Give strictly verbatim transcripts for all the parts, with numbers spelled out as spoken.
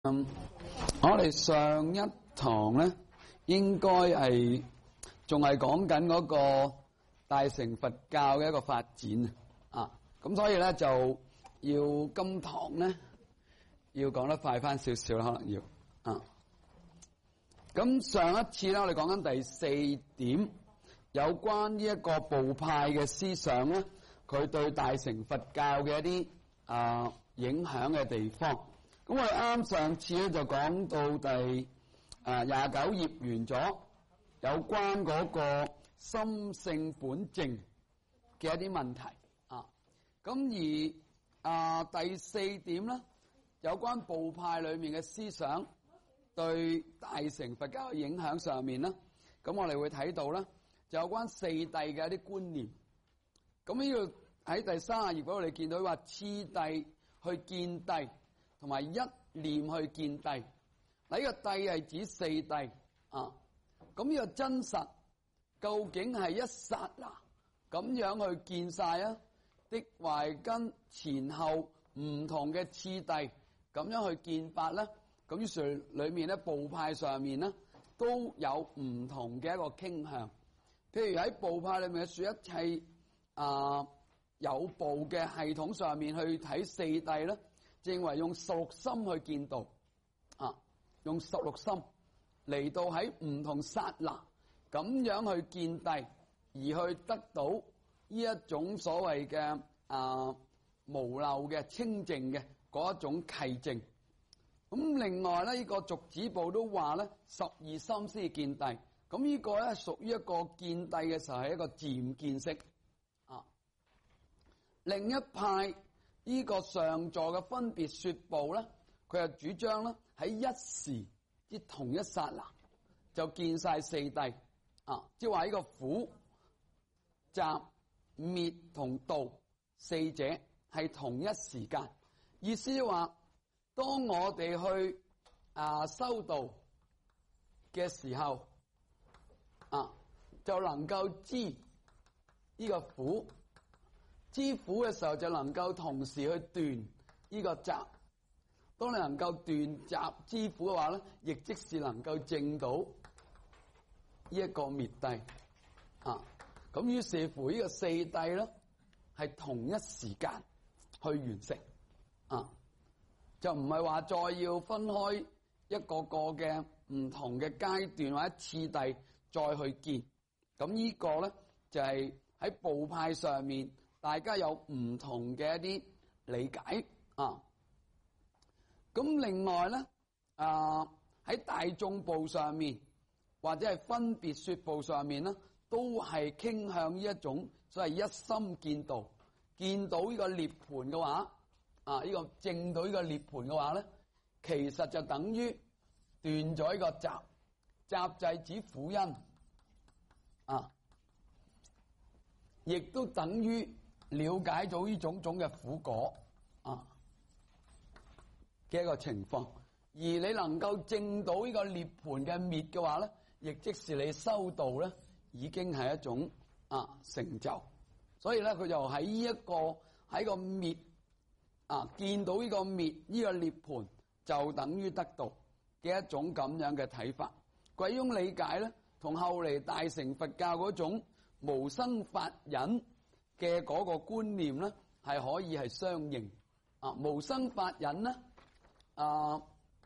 嗯，我哋上一堂咧，應該係仲係講緊嗰個大乘佛教嘅一個發展啊，咁所以咧就要今堂咧要講得快翻少少啦，可能要啊。咁上一次咧，我哋講緊第四點，有關呢一個部派嘅思想咧，佢對大乘佛教嘅一啲啊影響嘅地方。咁我哋啱上次咧就講到第啊廿九頁完咗，有關嗰個心性本淨嘅一啲問題啊。咁而啊第四點咧，有關部派裏面嘅思想對大乘佛教嘅影響上面咧，咁我哋會睇到咧，就有關四諦嘅一啲觀念。咁呢度喺第三十頁嗰度，你見到話次第去見諦，同埋一念去見諦。嗱，呢個諦係指四諦啊。咁呢個真實究竟係一剎那咁樣去見晒啊，的懷跟前後唔同嘅次第咁樣去見法咧？咁於是裏面咧，部派上面咧都有唔同嘅一個傾向。譬如喺部派裏面嘅說一切啊有部嘅系統上面去睇四諦咧，認為用十六心去見道啊，用十六心嚟到喺唔同剎那咁樣去見諦，而去得到呢一種所謂嘅啊無漏嘅清淨嘅嗰一種契證。咁另外咧，呢個續子部都話咧，十二心先至見諦。咁呢個咧屬於一個見諦嘅時候係一個漸見式啊。另一派呢個上座嘅分別說部咧，佢係主張咧喺一時即同一剎那就見晒四諦啊，即係話呢個苦、集、滅同道四者係同一時間。意思係話，當我哋去啊修道嘅時候啊，就能夠知呢個苦。知苦嘅時候就能夠同時去斷呢個集。當你能夠斷集知苦嘅話咧，亦即是能夠證到呢一個滅諦啊。咁於是乎呢個四諦咧係同一時間去完成啊，就唔係話再要分開一個個嘅唔同嘅階段或者次第再去見。咁呢個咧就係喺部派上面，大家有唔同嘅一啲理解啊。咁另外咧，啊喺大眾部上面或者係分別說部上面咧，都係傾向於一種所謂一心見道，見到呢個涅槃嘅話，啊呢個證到呢個涅槃嘅話咧，其實就等於斷咗呢個集，集就係指苦因啊，亦都等於了解到呢種種嘅苦果啊嘅一個情況。而你能夠證到呢個涅槃嘅滅嘅話咧，亦即是你修道咧已經係一種啊成就。所以咧，佢就喺呢一個喺個滅啊見到呢個滅呢個涅槃，就等於得道嘅一種咁樣嘅睇法。佢呢種理解咧，同後嚟大乘佛教嗰種無生法忍嘅嗰個觀念咧，係可以係相應啊。無生法忍咧啊，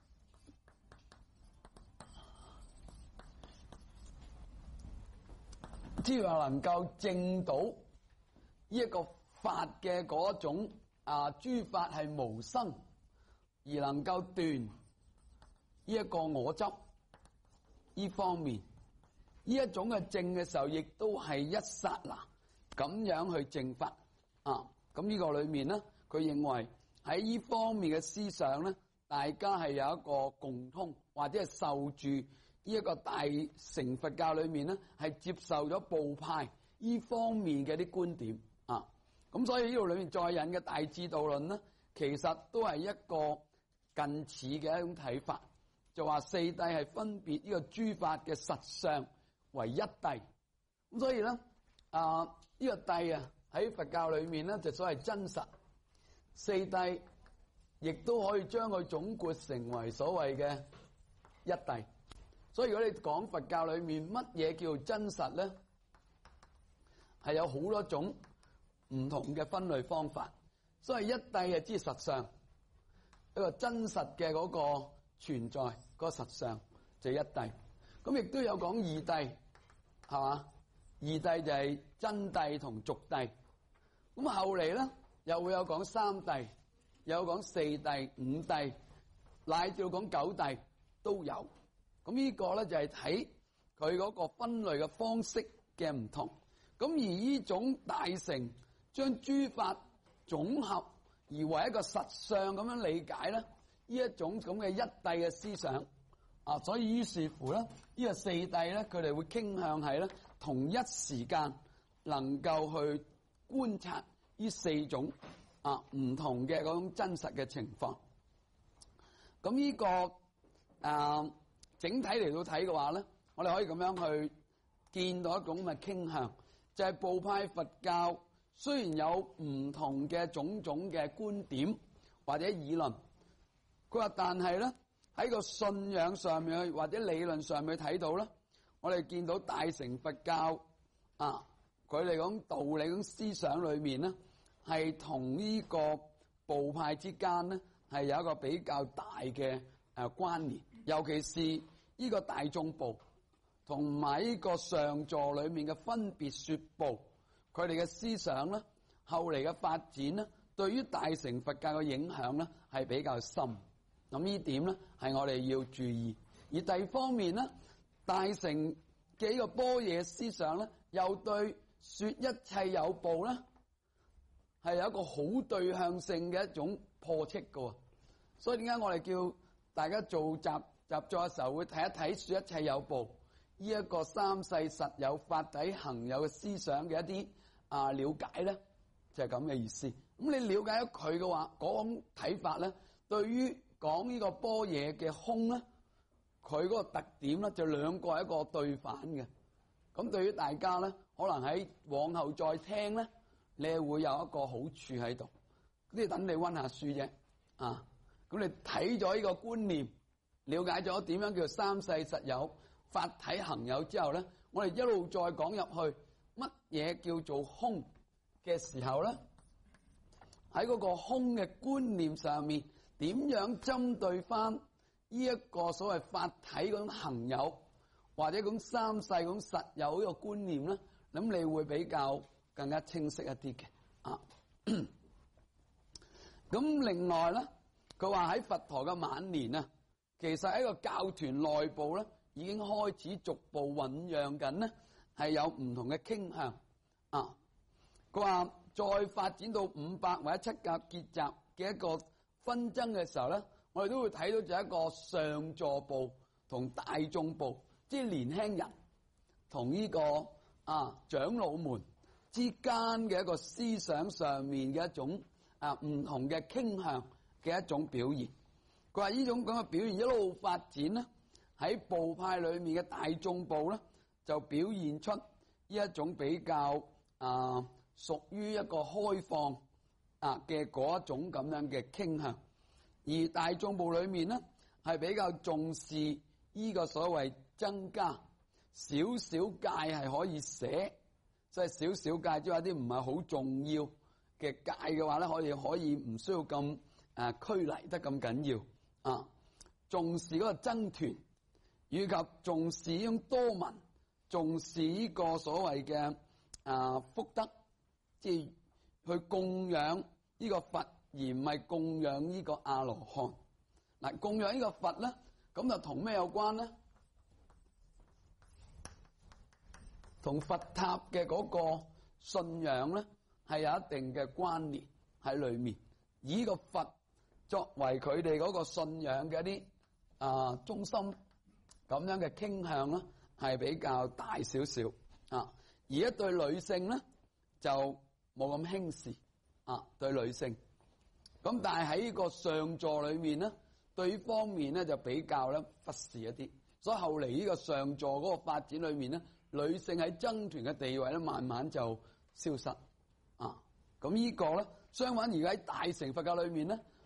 即係話能夠證到呢一個法嘅嗰種啊，諸法係無生，而能夠斷呢一個我執呢方面，呢一種嘅證嘅時候，亦都係一剎那咁樣去證法啊。咁呢個裏面咧，佢認為喺呢方面嘅思想咧，大家係有一個共通，或者係受住呢一個大乘佛教裏面咧，係接受咗部派呢方面嘅啲觀點啊。咁所以呢度裏面再引嘅大智度論咧，其實都係一個近似嘅一種睇法，就話四諦係分別呢個諸法嘅實相為一諦。咁所以咧啊呢、這個諦啊喺佛教裏面咧就所謂真實。四諦亦都可以將佢總括成為所謂嘅一諦。所以如果你講佛教裏面乜嘢叫真實咧，係有好多種唔同嘅分類方法。所以一諦係指實相，一個真實嘅嗰個存在，嗰個實相就係一諦。咁亦都有講二諦，係嘛？二諦就係真諦同俗諦。咁後嚟咧又會有講三諦，有講四諦、五諦，乃至講九諦都有。咁呢個咧就係睇佢嗰個分類嘅方式嘅唔同。咁而呢種大乘將諸法總合而為一個實相咁樣理解咧，呢一種咁嘅一諦嘅思想啊，所以於是乎咧，呢個四諦咧，佢哋會傾向係咧同一時間能夠去觀察呢四種啊唔同嘅嗰種真實嘅情況。咁呢個啊整體嚟到睇嘅話咧，我哋可以咁樣去見到一種咁嘅傾向，就係部派佛教雖然有唔同嘅種種嘅觀點或者議論，佢話但係咧喺個信仰上面或者理論上面睇到咧，我哋見到大乘佛教啊，佢哋講道理咁思想裏面咧，係同呢個部派之間咧係有一個比較大嘅誒關聯，尤其是呢個大眾部同埋呢個上座裏面嘅分別說部，佢哋嘅思想咧，後嚟嘅發展咧，對於大乘佛教嘅影響咧係比較深。咁呢點咧係我哋要注意。而第二方面咧，大乘嘅呢個般若思想咧，又對說一切有部咧係有一個好對向性嘅一種破斥嘅。所以點解我哋叫大家做習習作嘅時候會睇一睇說一切有部呢一個三世實有法體行有嘅思想嘅一啲啊了解咧，就係咁嘅意思。咁你了解咗佢嘅話，嗰種睇法咧，對於講呢個般若嘅空咧，佢嗰個特點咧就兩個係一個對反嘅。咁對於大家咧，可能喺往後再聽咧，你係會有一個好處喺度。呢啲等你溫下書啫，啊，咁你睇咗呢個觀念，了解咗點樣叫三世實有、法體行有之後咧，我哋一路再講入去，乜嘢叫做空嘅時候咧，喺嗰個空嘅觀念上面，點樣針對翻呢一個所謂法體嗰種行有，或者咁三世咁實有呢個觀念咧，咁你會比較更加清晰一啲嘅啊。咁另外咧，佢話喺佛陀嘅晚年啊，其實喺個教團內部咧，已經開始逐步醞釀緊咧，係有唔同嘅傾向啊。佢話再發展到五百或者七格結集嘅一個紛爭嘅時候咧，我哋都會睇到就係一個上座部同大眾部，即係年輕人同呢個啊長老們之間嘅一個思想上面嘅一種啊唔同嘅傾向嘅一種表現。佢話呢種咁嘅表現一路發展咧，喺部派裏面嘅大眾部咧，就表現出呢一種比較啊屬於一個開放啊嘅嗰一種咁樣嘅傾向。而大眾部裏面咧，係比較重視呢個所謂增加少少戒係可以捨，即係少少戒，即係一啲唔係好重要嘅戒嘅話咧，可以可以唔需要咁誒拘泥得咁緊要啊。重視嗰個僧團，以及重視呢種多聞，重視呢個所謂嘅啊福德，即係去供養呢個佛，而唔係供養呢個阿羅漢。嗱，供養呢個佛咧，咁就同咩有關咧？同佛塔嘅嗰個信仰咧，係有一定嘅關聯喺裏面。以呢個佛作為佢哋嗰個信仰嘅一啲啊中心，咁樣嘅傾向咧，係比較大少少啊。而一對女性咧，就冇咁輕視啊，對女性。咁但係喺呢個上座裏面咧，對於方面咧就比較咧忽視一啲，所以後嚟呢個上座嗰個發展裏面咧，女性喺僧團嘅地位咧慢慢就消失啊。咁呢個咧，相反而喺大乘佛教裏面咧，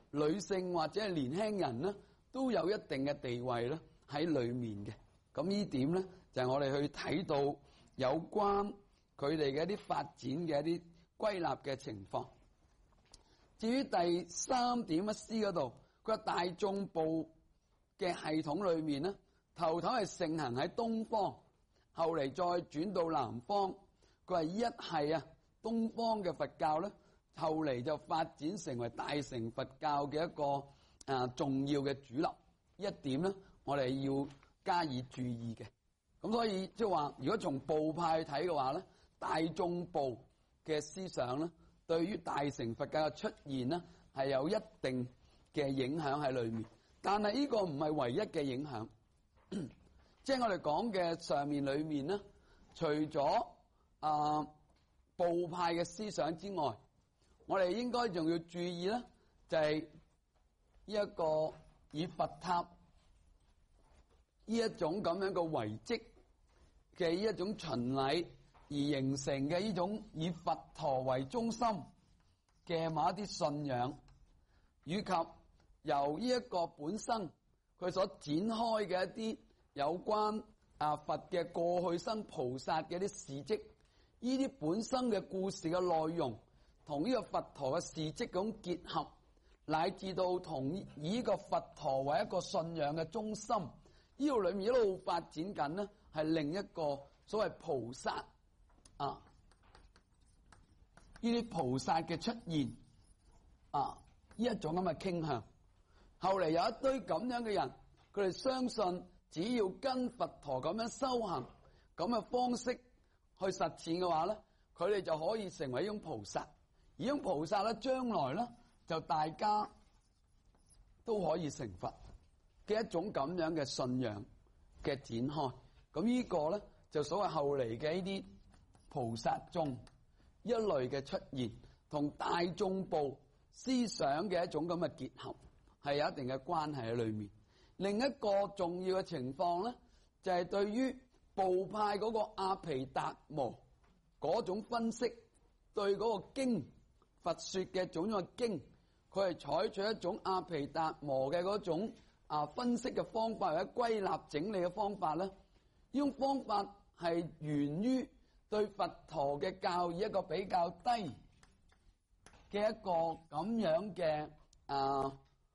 女性或者係年輕人咧，都有一定嘅地位咧喺裏面嘅。咁呢點咧就係我哋去睇到有關佢哋嘅一啲發展嘅一啲歸納嘅情況。至於第三點一 C 嗰度，佢話大眾部嘅系統裏面咧，頭頭係盛行喺東方，後嚟再轉到南方。佢話一係啊，東方嘅佛教咧，後嚟就發展成為大乘佛教嘅一個啊重要嘅主流。一點咧，我哋要加以注意嘅。咁所以即係話，如果從部派睇嘅話咧，大眾部嘅思想咧，對於大乘佛教嘅出現咧，係有一定嘅影響喺裏面。但係呢個唔係唯一嘅影響，即係我哋講嘅上面裏面咧，除咗啊部派嘅思想之外，我哋應該仲要注意咧，就係呢一個以佛塔呢一種咁樣嘅遺跡嘅呢一種巡禮而形成嘅呢種以佛陀為中心嘅某一啲信仰，以及由呢一個本身佢所展開嘅一啲有關啊佛嘅過去生菩薩嘅一啲事蹟，呢啲本身嘅故事嘅內容同呢個佛陀嘅事蹟咁結合，乃至到同以呢個佛陀為一個信仰嘅中心，呢度裏面一路發展緊呢係另一個所謂菩薩啊，呢啲菩薩嘅出現啊，呢一種咁嘅傾向。後嚟有一堆咁樣嘅人，佢哋相信只要跟佛陀咁樣修行咁嘅方式去實踐嘅話咧，佢哋就可以成為一種菩薩。而呢種菩薩咧，將來咧就大家都可以成佛嘅一種咁樣嘅信仰嘅展開。咁呢個咧就所謂後嚟嘅呢啲菩薩宗一類嘅出現，同大眾部思想嘅一種咁嘅結合，係有一定嘅關係喺裏面。另一個重要嘅情況咧，就係對於部派嗰個阿毗達摩嗰種分析，對嗰個經佛說嘅種種嘅經，佢係採取一種阿毗達摩嘅嗰種啊分析嘅方法，或者歸納整理嘅方法咧。呢種方法係源於對佛陀嘅教義一個比較低嘅一個咁樣嘅啊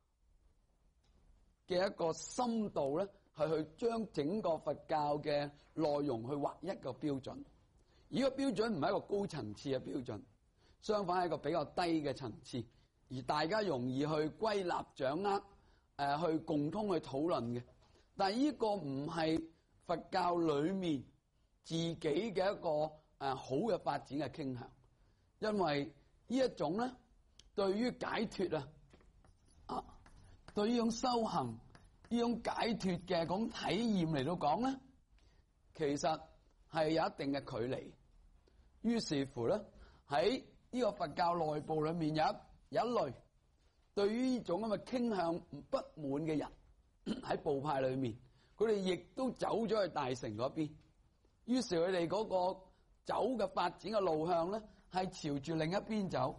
嘅一個深度咧，係去將整個佛教嘅內容去劃一個標準。而呢個標準唔係一個高層次嘅標準，相反係一個比較低嘅層次，而大家容易去歸納掌握，誒、呃、去共通去討論嘅。但係呢個唔係佛教裏面自己嘅一個誒、呃、好嘅發展嘅傾向，因為呢一種咧對於解脫啊啊。對於呢種修行、呢種解脫嘅嗰種體驗嚟到講咧，其實係有一定嘅距離。於是乎咧，喺呢個佛教內部裏面有一有一類對於呢種咁嘅傾向不滿嘅人喺部派裏面，佢哋亦都走咗去大乘嗰邊。於是佢哋嗰個走嘅發展嘅路向咧，係朝住另一邊走。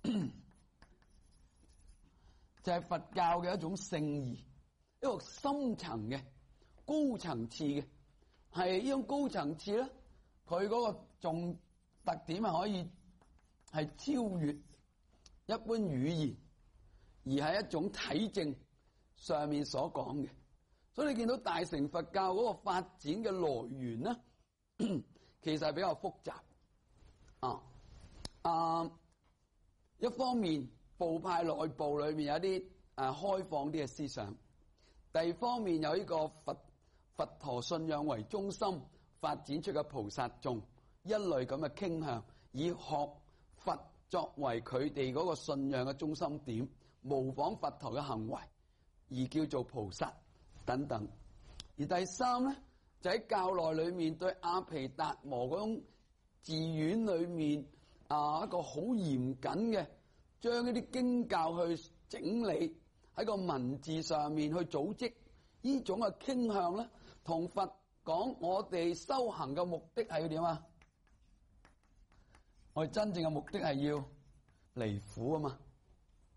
就係佛教嘅一種聖義，一個深層嘅高層次嘅，係呢種高層次咧，佢嗰個重特點係可以係超越一般語言，而係一種體證上面所講嘅。所以你見到大乘佛教嗰個發展嘅來源咧，其實係比較複雜啊啊！一方面，部派內部裏面有一啲誒、啊、開放啲嘅思想，第二方面有呢個佛佛陀信仰為中心發展出嘅菩薩眾一類咁嘅傾向，以學佛作為佢哋嗰個信仰嘅中心點，模仿佛陀嘅行為而叫做菩薩等等。而第三咧就喺教內裏面對阿毗達摩嗰種寺院裏面啊一個好嚴謹嘅，將呢啲經教去整理喺個文字上面去組織，呢種嘅傾向咧，同佛講我哋修行嘅目的係要點啊？我哋真正嘅目的係要離苦啊嘛，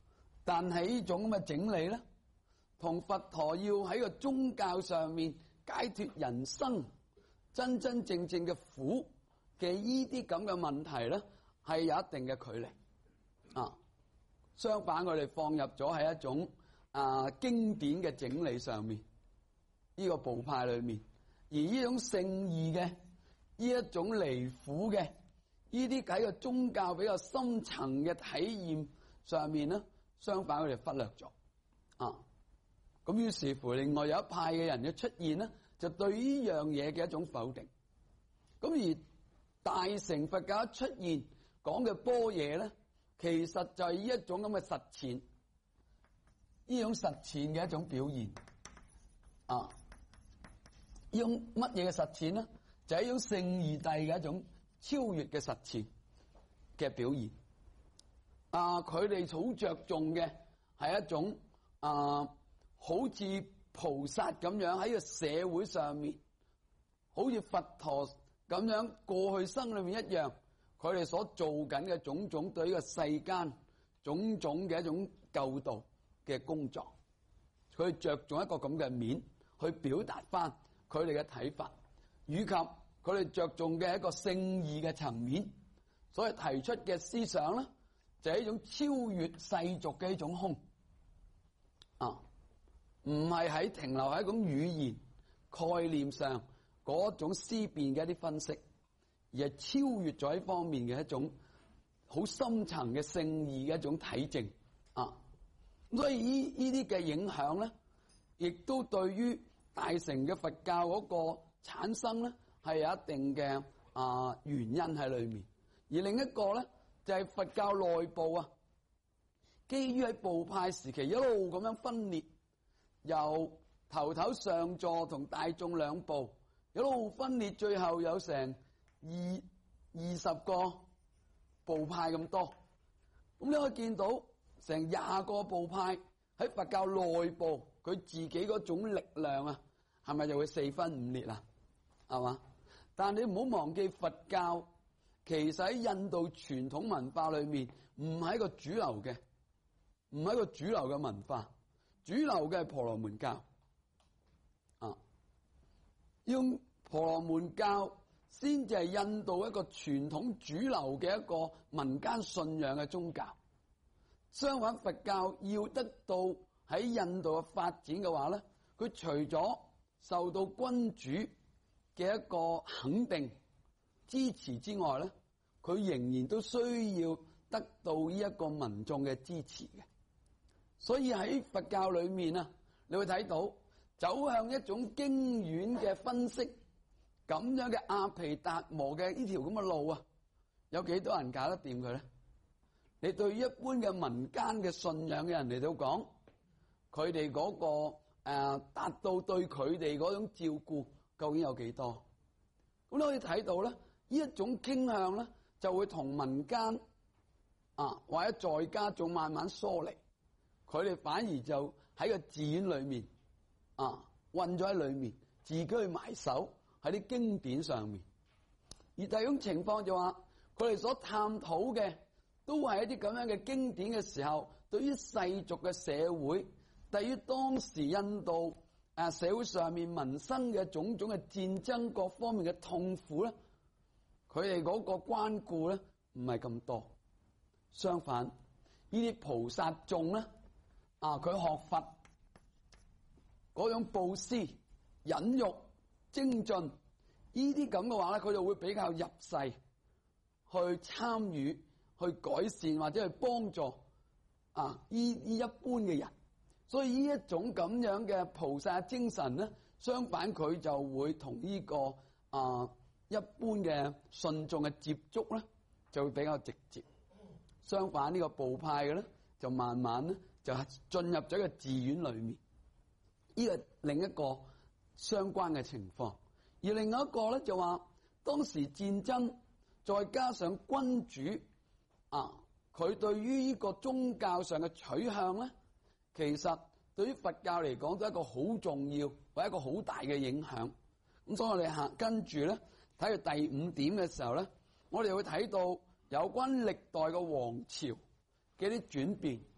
但係呢種咁嘅整理咧，同佛陀要喺個宗教上面解脫人生真真正正嘅苦嘅呢啲咁嘅問題咧，係有一定嘅距離啊。相反，我哋放入咗喺一種啊經典嘅整理上面，呢個部派裏面，而呢種聖義嘅呢一種離苦嘅呢啲喺個宗教比較深層嘅體驗上面咧，相反我哋忽略咗啊。咁於是乎，另外有一派嘅人嘅出現咧，就對呢樣嘢嘅一種否定。咁而大乘佛教一出現講嘅般若咧，其實就係呢一種咁嘅實踐，呢種實踐嘅一種表現啊。呢種乜嘢嘅實踐咧？就係一種聖義諦嘅一種超越嘅實踐嘅表現。啊，佢哋好着重嘅係一種啊，好似菩薩咁樣喺個社會上面，好似佛陀咁樣過去生裏面一樣，佢哋所做緊嘅種種對呢個世間種種嘅一種救度嘅工作，佢着重一個咁嘅面去表達翻佢哋嘅睇法，以及佢哋着重嘅一個聖義嘅層面，所以提出嘅思想咧，就係一種超越世俗嘅一種空啊，唔係喺停留喺一種語言概念上嗰種思辨嘅一啲分析，而係超越咗呢方面嘅一種好深層嘅聖義嘅一種體證啊。咁所以呢呢啲嘅影響咧，亦都對於大乘嘅佛教嗰個產生咧，係有一定嘅啊原因喺裏面。而另一個咧，就係、是、佛教內部啊，基於喺部派時期一路咁樣分裂，由頭頭上座同大眾兩部一路分裂，最後有成二二十個部派咁多。咁你可以見到成廿個部派喺佛教內部，佢自己嗰種力量啊，係咪就會四分五裂啊？係嘛？但你唔好忘記佛教其實喺印度傳統文化裏面唔係一個主流嘅，唔係一個主流嘅文化。主流嘅係婆羅門教啊，用婆羅門教先至係印度一個傳統主流嘅一個民間信仰嘅宗教。相反，佛教要得到喺印度嘅發展嘅話咧，佢除咗受到君主嘅一個肯定支持之外咧，佢仍然都需要得到呢一個民眾嘅支持嘅。所以喺佛教裏面啊，你會睇到走向一種經院嘅分析，咁樣嘅阿毗達摩嘅呢條咁嘅路啊，有幾多人搞得掂佢咧？你對一般嘅民間嘅信仰嘅人嚟到講，佢哋嗰個誒達到對佢哋嗰種照顧究竟有幾多？咁你可以睇到咧，呢一種傾向咧，就會同民間啊或者在家仲慢慢疏離，佢哋反而就喺個寺院裏面啊混咗喺裏面，自己去埋手喺啲經典上面。而第二種情況就話，佢哋所探討嘅都係一啲咁樣嘅經典嘅時候，對於世俗嘅社會，對於當時印度誒社會上面民生嘅種種嘅戰爭各方面嘅痛苦咧，佢哋嗰個關顧咧唔係咁多。相反，呢啲菩薩眾咧啊，佢學佛嗰種布施、忍辱、精進，呢啲咁嘅話咧，佢就會比較入世去參與、去改善或者去幫助啊呢呢一般嘅人。所以呢一種咁樣嘅菩薩精神咧，相反佢就會同呢、這個啊一般嘅信眾嘅接觸咧，就會比較直接。相反呢個部派嘅咧，就慢慢咧就進入咗個寺院裏面。呢、這個另一個相關嘅情況。而另外一個咧就話，當時戰爭再加上君主啊，佢對於呢個宗教上嘅取向咧，其實對於佛教嚟講都係一個好重要或者一個好大嘅影響。咁所以我哋行跟住咧睇到第五點嘅時候咧，我哋會睇到有關歷代嘅王朝嘅啲轉變，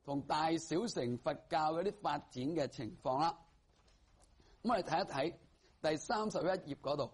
同大小乘佛教嗰啲發展嘅情況啦。咁我哋睇一睇第三十一頁嗰度，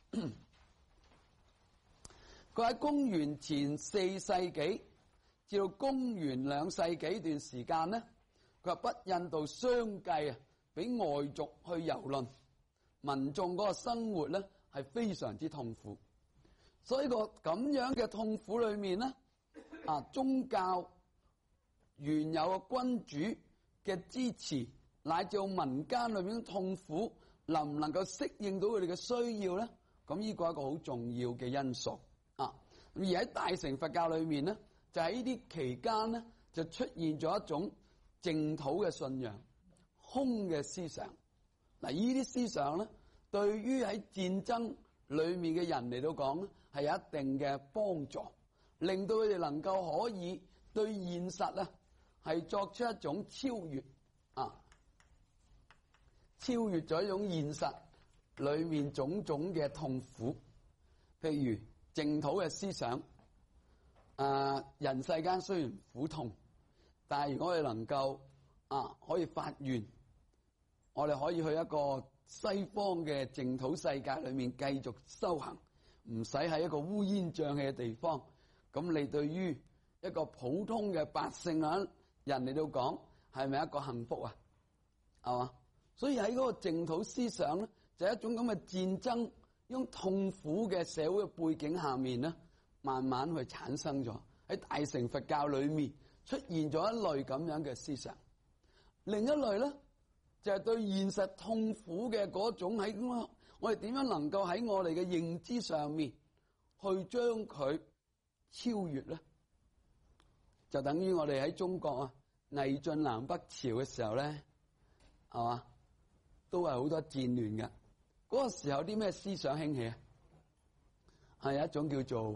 佢喺公元前四世紀至到公元兩世紀段時間咧，佢話北印度相繼啊，俾外族去蹂躪，民眾嗰個生活咧係非常之痛苦。所以個咁樣嘅痛苦裏面咧，啊宗教原有嘅君主嘅支持，乃至民間裏面嘅痛苦，能唔能夠適應到佢哋嘅需要咧？咁呢個係一個好重要嘅因素啊。而喺大乘佛教裏面咧，就喺呢啲期間咧，就出現咗一種淨土嘅信仰、空嘅思想。嗱，呢啲思想咧，對於喺戰爭裏面嘅人嚟到講咧，係有一定嘅幫助，令到佢哋能夠可以對現實啊，係作出一種超越啊，超越咗一種現實裏面種種嘅痛苦。譬如淨土嘅思想，啊，人世間雖然苦痛，但係如果我哋能夠啊可以發願，我哋可以去一個西方嘅淨土世界裏面繼續修行，唔使喺一個烏煙瘴氣嘅地方。咁你對於一個普通嘅百姓啊人嚟到講，係咪一個幸福啊？係嘛？所以喺嗰個淨土思想咧，就係一種咁嘅戰爭，一種痛苦嘅社會嘅背景下面咧，慢慢去產生咗喺大乘佛教裏面出現咗一類咁樣嘅思想。另一類咧，就係對現實痛苦嘅嗰種喺我哋點樣能夠喺我哋嘅認知上面去將佢超越咧？就等於我哋喺中國啊，魏晉南北朝嘅時候咧，係嘛，都係好多戰亂嘅。嗰個時候啲咩思想興起啊？係一種叫做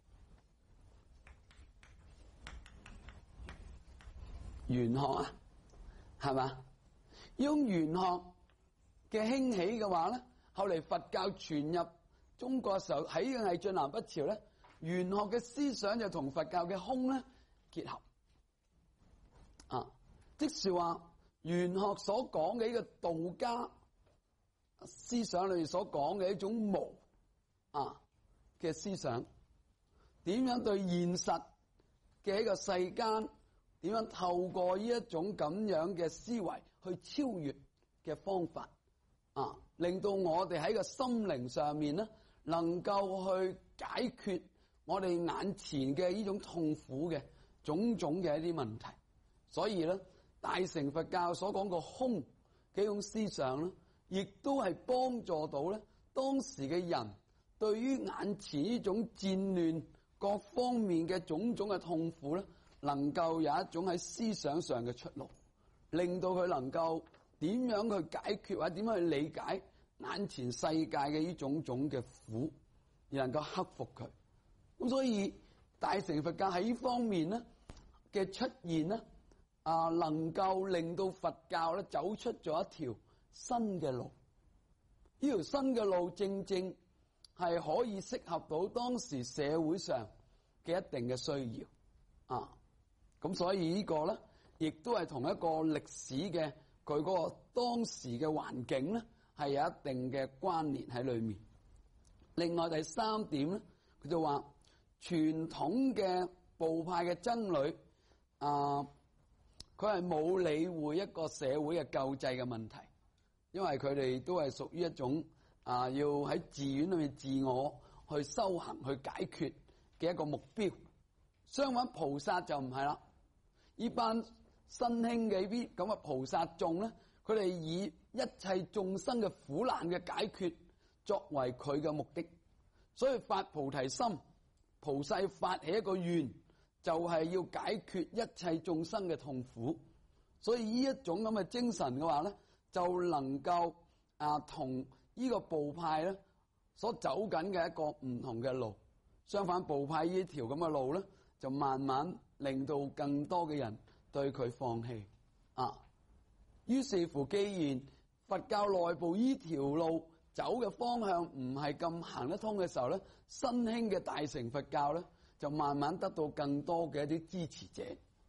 玄學啊，係嘛？呢種玄學嘅興起嘅話咧，後嚟佛教傳入中國嘅時候，喺魏晉南北朝咧，玄學嘅思想就同佛教嘅空咧結合啊，即是話玄學所講嘅呢個道家思想裏面所講嘅一種無啊嘅思想，點樣對現實嘅一個世間，點樣透過呢一種咁樣嘅思維去超越嘅方法啊，令到我哋喺個心靈上面咧，能夠去解決我哋眼前嘅呢種痛苦嘅種種嘅一啲問題。所以咧，大乘佛教所講個空嘅一種思想咧，亦都係幫助到咧當時嘅人對於眼前呢種戰亂各方面嘅種種嘅痛苦咧，能夠有一種喺思想上嘅出路，令到佢能夠點樣去解決或者點樣去理解眼前世界嘅呢種種嘅苦，而能夠克服佢。咁所以大乘佛教喺呢方面咧嘅出現咧，啊，能夠令到佛教咧走出咗一條新嘅路。呢條新嘅路正正係可以適合到當時社會上嘅一定嘅需要啊。咁所以呢個咧，亦都係同一個歷史嘅佢嗰個當時嘅環境咧，係有一定嘅關聯喺裏面。另外第三點咧，佢就話傳統嘅部派嘅僧侶啊，佢係冇理會一個社會嘅救濟嘅問題，因為佢哋都係屬於一種啊，要喺寺院裏面自我去修行去解決嘅一個目標。相反，菩薩就唔係啦。呢班新興嘅呢啲咁嘅菩薩眾咧，佢哋以一切眾生嘅苦難嘅解決作為佢嘅目的，所以發菩提心，菩薩發起一個願，就係要解決一切眾生嘅痛苦。所以呢一種咁嘅精神嘅話咧，就能夠啊同呢個部派咧所走緊嘅一個唔同嘅路。相反，部派呢條咁嘅路咧，就慢慢令到更多嘅人對佢放棄啊。於是乎，既然佛教內部呢條路走嘅方向唔係咁行得通嘅時候咧，新興嘅大乘佛教咧就慢慢得到更多嘅一啲支持者。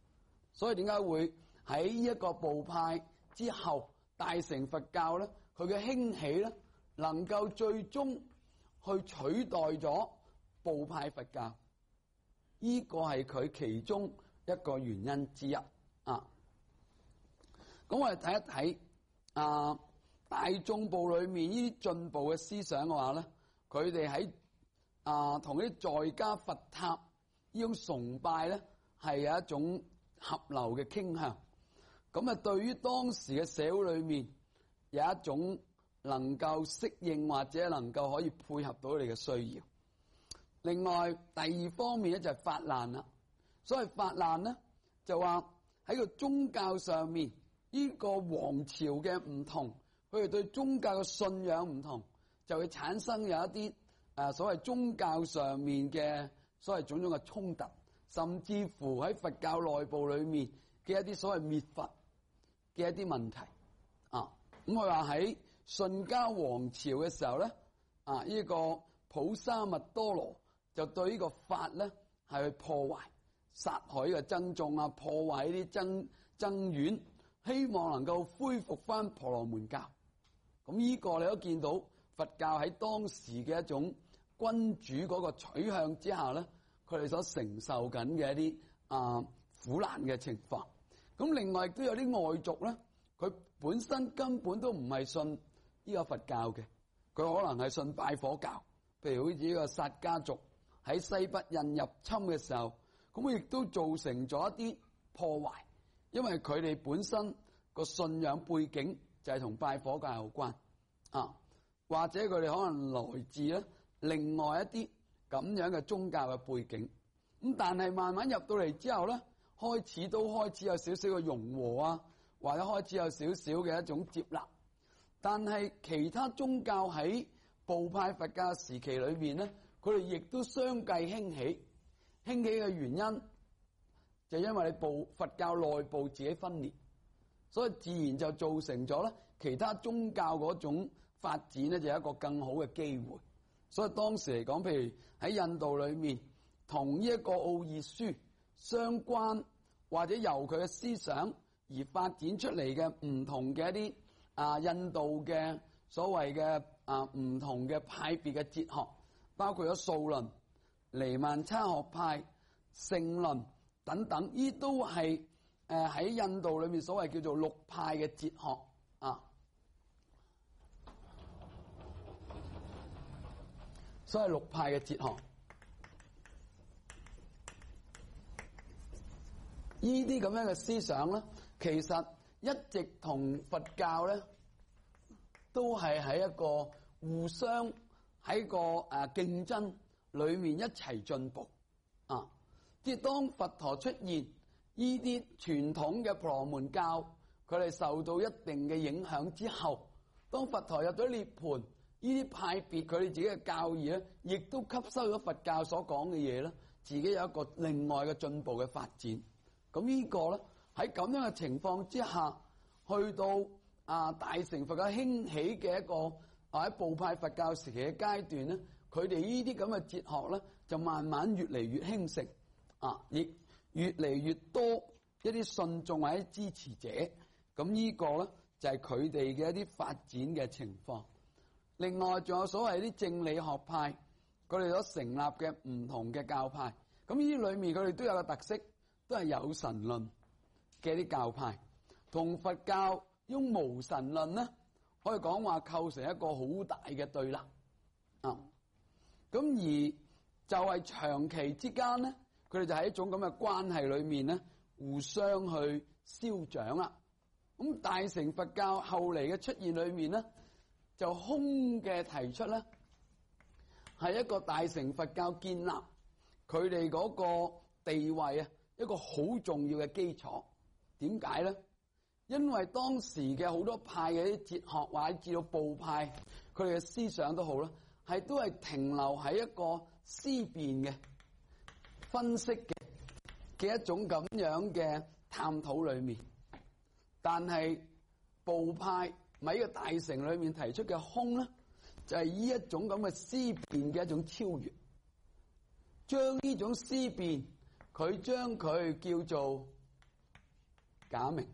所以點解會喺呢一個部派之後，大乘佛教咧，佢嘅興起咧，能夠最終去取代咗部派佛教？呢個係佢其中一個原因之一啊。咁我哋睇一睇啊，大眾部裏面呢啲進步嘅思想嘅話咧，佢哋喺啊同啲在家佛塔呢種崇拜咧，係有一種合流嘅傾向。咁啊，對於當時嘅社會裏面有一種能夠適應或者能夠可以配合到你嘅需要。另外第二方面咧就係法難啦。所謂法難咧，就話喺個宗教上面呢個王朝嘅唔同，佢哋對宗教嘅信仰唔同，就會產生有一啲誒所謂宗教上面嘅所謂種種嘅衝突，甚至乎喺佛教內部裏面嘅一啲所謂滅佛嘅一啲問題啊。咁佢話喺順家王朝嘅時候咧，啊呢個普沙密多羅就對呢個法咧係去破壞、殺害呢個僧眾啊，破壞呢啲僧僧院，希望能夠恢復翻婆羅門教。咁呢個你都見到佛教喺當時嘅一種君主嗰個取向之下咧，佢哋所承受緊嘅一啲啊苦難嘅情況。咁另外亦都有啲外族咧，佢本身根本都唔係信呢個佛教嘅，佢可能係信拜火教。譬如好似呢個薩迦族喺西北印入侵嘅時候，咁佢亦都造成咗一啲破壞，因為佢哋本身個信仰背景就係同拜火教有關啊，或者佢哋可能來自咧另外一啲咁樣嘅宗教嘅背景。咁但係慢慢入到嚟之後咧，開始都開始有少少嘅融和啊，或者開始有少少嘅一種接納。但係其他宗教喺部派佛教時期裏面咧，佢哋亦都相繼興起。興起嘅原因就因為你部佛教內部自己分裂，所以自然就造成咗咧其他宗教嗰種發展咧就有一個更好嘅機會。所以當時嚟講，譬如喺印度裏面同呢一個奧義書相關，或者由佢嘅思想而發展出嚟嘅唔同嘅一啲啊印度嘅所謂嘅啊唔同嘅派別嘅哲學，包括咗數論、尼曼差學派、性論等等，呢都係誒喺印度裏面所謂叫做六派嘅哲學啊。所謂六派嘅哲學，呢啲咁樣嘅思想咧，其實一直同佛教咧都係喺一個互相喺個誒競爭裏面一齊進步啊！即係當佛陀出現，呢啲傳統嘅婆羅門教佢哋受到一定嘅影響之後，當佛陀入咗涅槃，呢啲派別佢哋自己嘅教義咧，亦都吸收咗佛教所講嘅嘢咧，自己有一個另外嘅進步嘅發展。咁呢個咧喺咁樣嘅情況之下，去到啊大乘佛教興起嘅一個喺部派佛教時期嘅階段咧，佢哋呢啲咁嘅哲學咧，就慢慢越嚟越興盛啊，亦越嚟越多一啲信眾或者支持者。咁呢個咧就係佢哋嘅一啲發展嘅情況。另外仲有所謂啲正理學派，佢哋所成立嘅唔同嘅教派。咁呢啲裏面佢哋都有個特色，都係有神論嘅啲教派，同佛教用無神論咧，可以講話構成一個好大嘅對立啊。咁而就係長期之間咧，佢哋就喺一種咁嘅關係裏面咧，互相去消長啦。咁大乘佛教後嚟嘅出現裏面咧，就空嘅提出咧，係一個大乘佛教建立佢哋嗰個地位啊，一個好重要嘅基礎。點解咧？因為當時嘅好多派嘅啲哲學或者至到部派，佢哋嘅思想都好啦，係都係停留喺一個思辨嘅分析嘅嘅一種咁樣嘅探討裏面。但係部派喺個大乘裏面提出嘅空咧，就係呢一種咁嘅思辨嘅一種超越，將呢種思辨佢將佢叫做假名，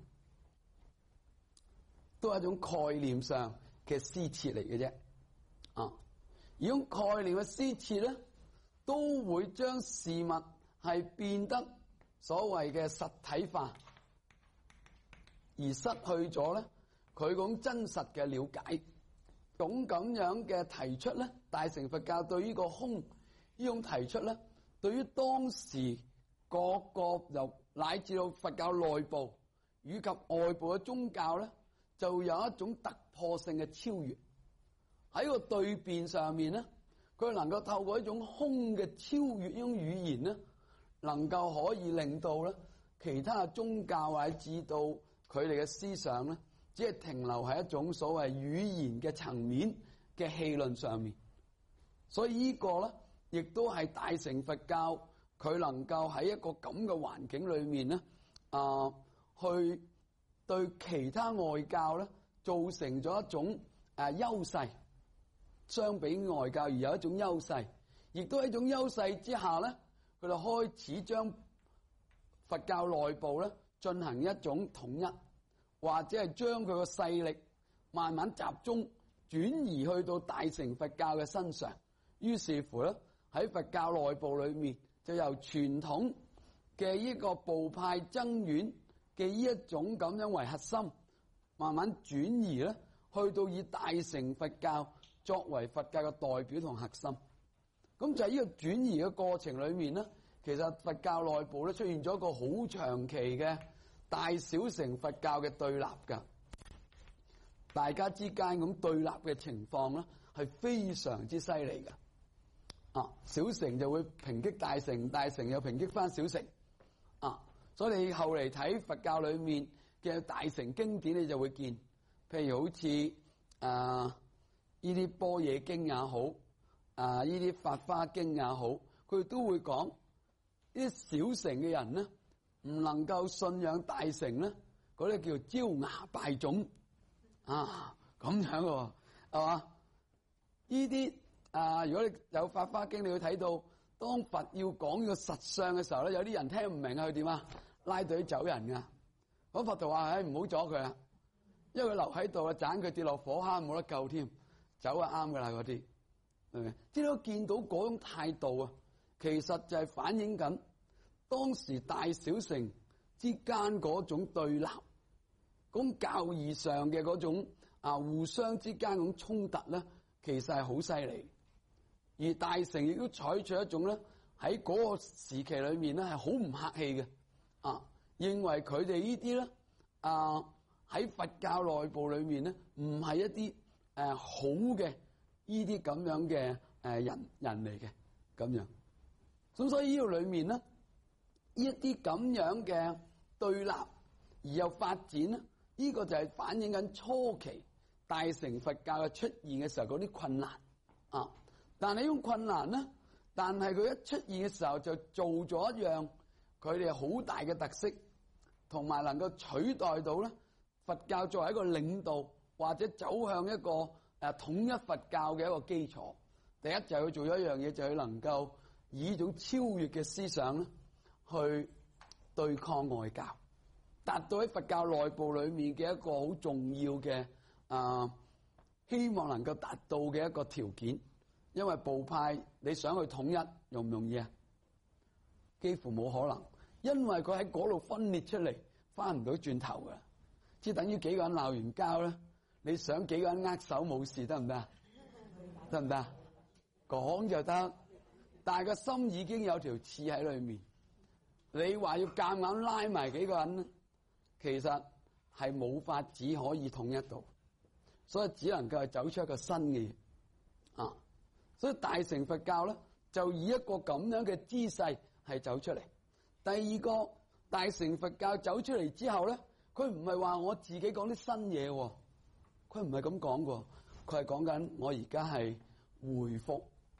都係一種概念上嘅施設嚟嘅啫。啊，而種概念嘅施設咧，都會將事物係變得所謂嘅實體化，而失去咗咧佢講真實嘅了解。咁咁樣嘅提出咧，大乘佛教對呢個空呢種提出咧，對於當時各個由乃至到佛教內部以及外部嘅宗教咧，就有一種突破性嘅超越。喺個對辯上面咧，佢能夠透過一種空嘅超越呢種語言咧，能夠可以令到咧其他嘅宗教或者至到佢哋嘅思想咧，只係停留喺一種所謂語言嘅層面嘅戲論上面。所以呢個咧，亦都係大乘佛教佢能夠喺一個咁嘅環境裏面咧，啊、呃，去對其他外教咧造成咗一種誒優勢。相比外教而有一種優勢，亦都喺一種優勢之下咧，佢哋開始將佛教內部咧進行一種統一，或者係將佢個勢力慢慢集中轉移去到大乘佛教嘅身上。於是乎咧，喺佛教內部裏面就由傳統嘅呢個部派僧院嘅呢一種咁樣為核心，慢慢轉移咧去到以大乘佛教作為佛教嘅代表同核心。咁就喺呢個轉移嘅過程裏面咧，其實佛教內部咧出現咗一個好長期嘅大小乘佛教嘅對立㗎，大家之間咁對立嘅情況咧係非常之犀利㗎。啊，小乘就會抨擊大乘，大乘又抨擊翻小乘。啊，所以你後嚟睇佛教裏面嘅大乘經典，你就會見，譬如好似啊呢啲般若經也好，啊呢啲法華經也好，佢都會講呢啲小乘嘅人咧，唔能夠信仰大乘咧，嗰啲叫招牙敗種啊，咁樣嘅係嘛？呢啲啊，如果你有法華經，你會睇到當佛要講呢個實相嘅時候咧，有啲人聽唔明啊，佢點啊？拉隊走人噶。咁佛陀話：唉，唔好阻佢啊，因為佢留喺度啊，盞佢跌落火坑冇得救添。走啊啱噶啦，嗰啲係咪？即係都見到嗰種態度啊，其實就係反映緊當時大小乘之間嗰種對立，咁教義上嘅嗰種啊互相之間咁衝突咧，其實係好犀利。而大乘亦都採取一種咧喺嗰個時期裏面咧係好唔客氣嘅啊，認為佢哋呢啲咧啊喺佛教內部裏面咧唔係一啲誒、呃，好嘅呢啲咁樣嘅誒、呃、人人嚟嘅咁樣，咁所以呢度裏面咧，呢一啲咁樣嘅對立而又發展咧，呢、呢個就係反映緊初期大乘佛教嘅出現嘅時候嗰啲困難啊。但係呢種困難咧，但係佢一出現嘅時候就做咗一樣佢哋好大嘅特色，同埋能夠取代到咧佛教作為一個領導，或者走向一個誒統一佛教嘅一個基礎。第一就係佢做咗一樣嘢，就係佢能夠以一種超越嘅思想咧，去對抗外教，達到喺佛教內部裏面嘅一個好重要嘅啊、呃，希望能夠達到嘅一個條件。因為部派你想去統一容唔容易啊？幾乎冇可能，因為佢喺嗰度分裂出嚟，翻唔到轉頭噶。即係等於幾個人鬧完交咧，你想幾個人握手冇事得唔得啊？得唔得？講就得，但係個心已經有條刺喺裏面。你話要夾硬拉埋幾個人咧，其實係冇法子可以統一到，所以只能夠係走出一個新嘅嘢啊。所以大乘佛教咧，就以一個咁樣嘅姿勢係走出嚟。第二個大乘佛教走出嚟之後咧，佢唔係話我自己講啲新嘢，佢唔係咁講嘅，佢係講緊我而家係回復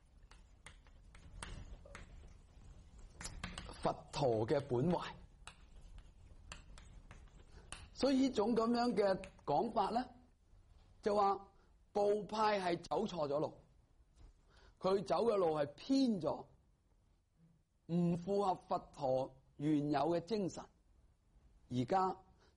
佛陀嘅本懷。所以呢種咁樣嘅講法咧，就話部派係走錯咗路。佢走嘅路係偏咗，唔符合佛陀原有嘅精神。而家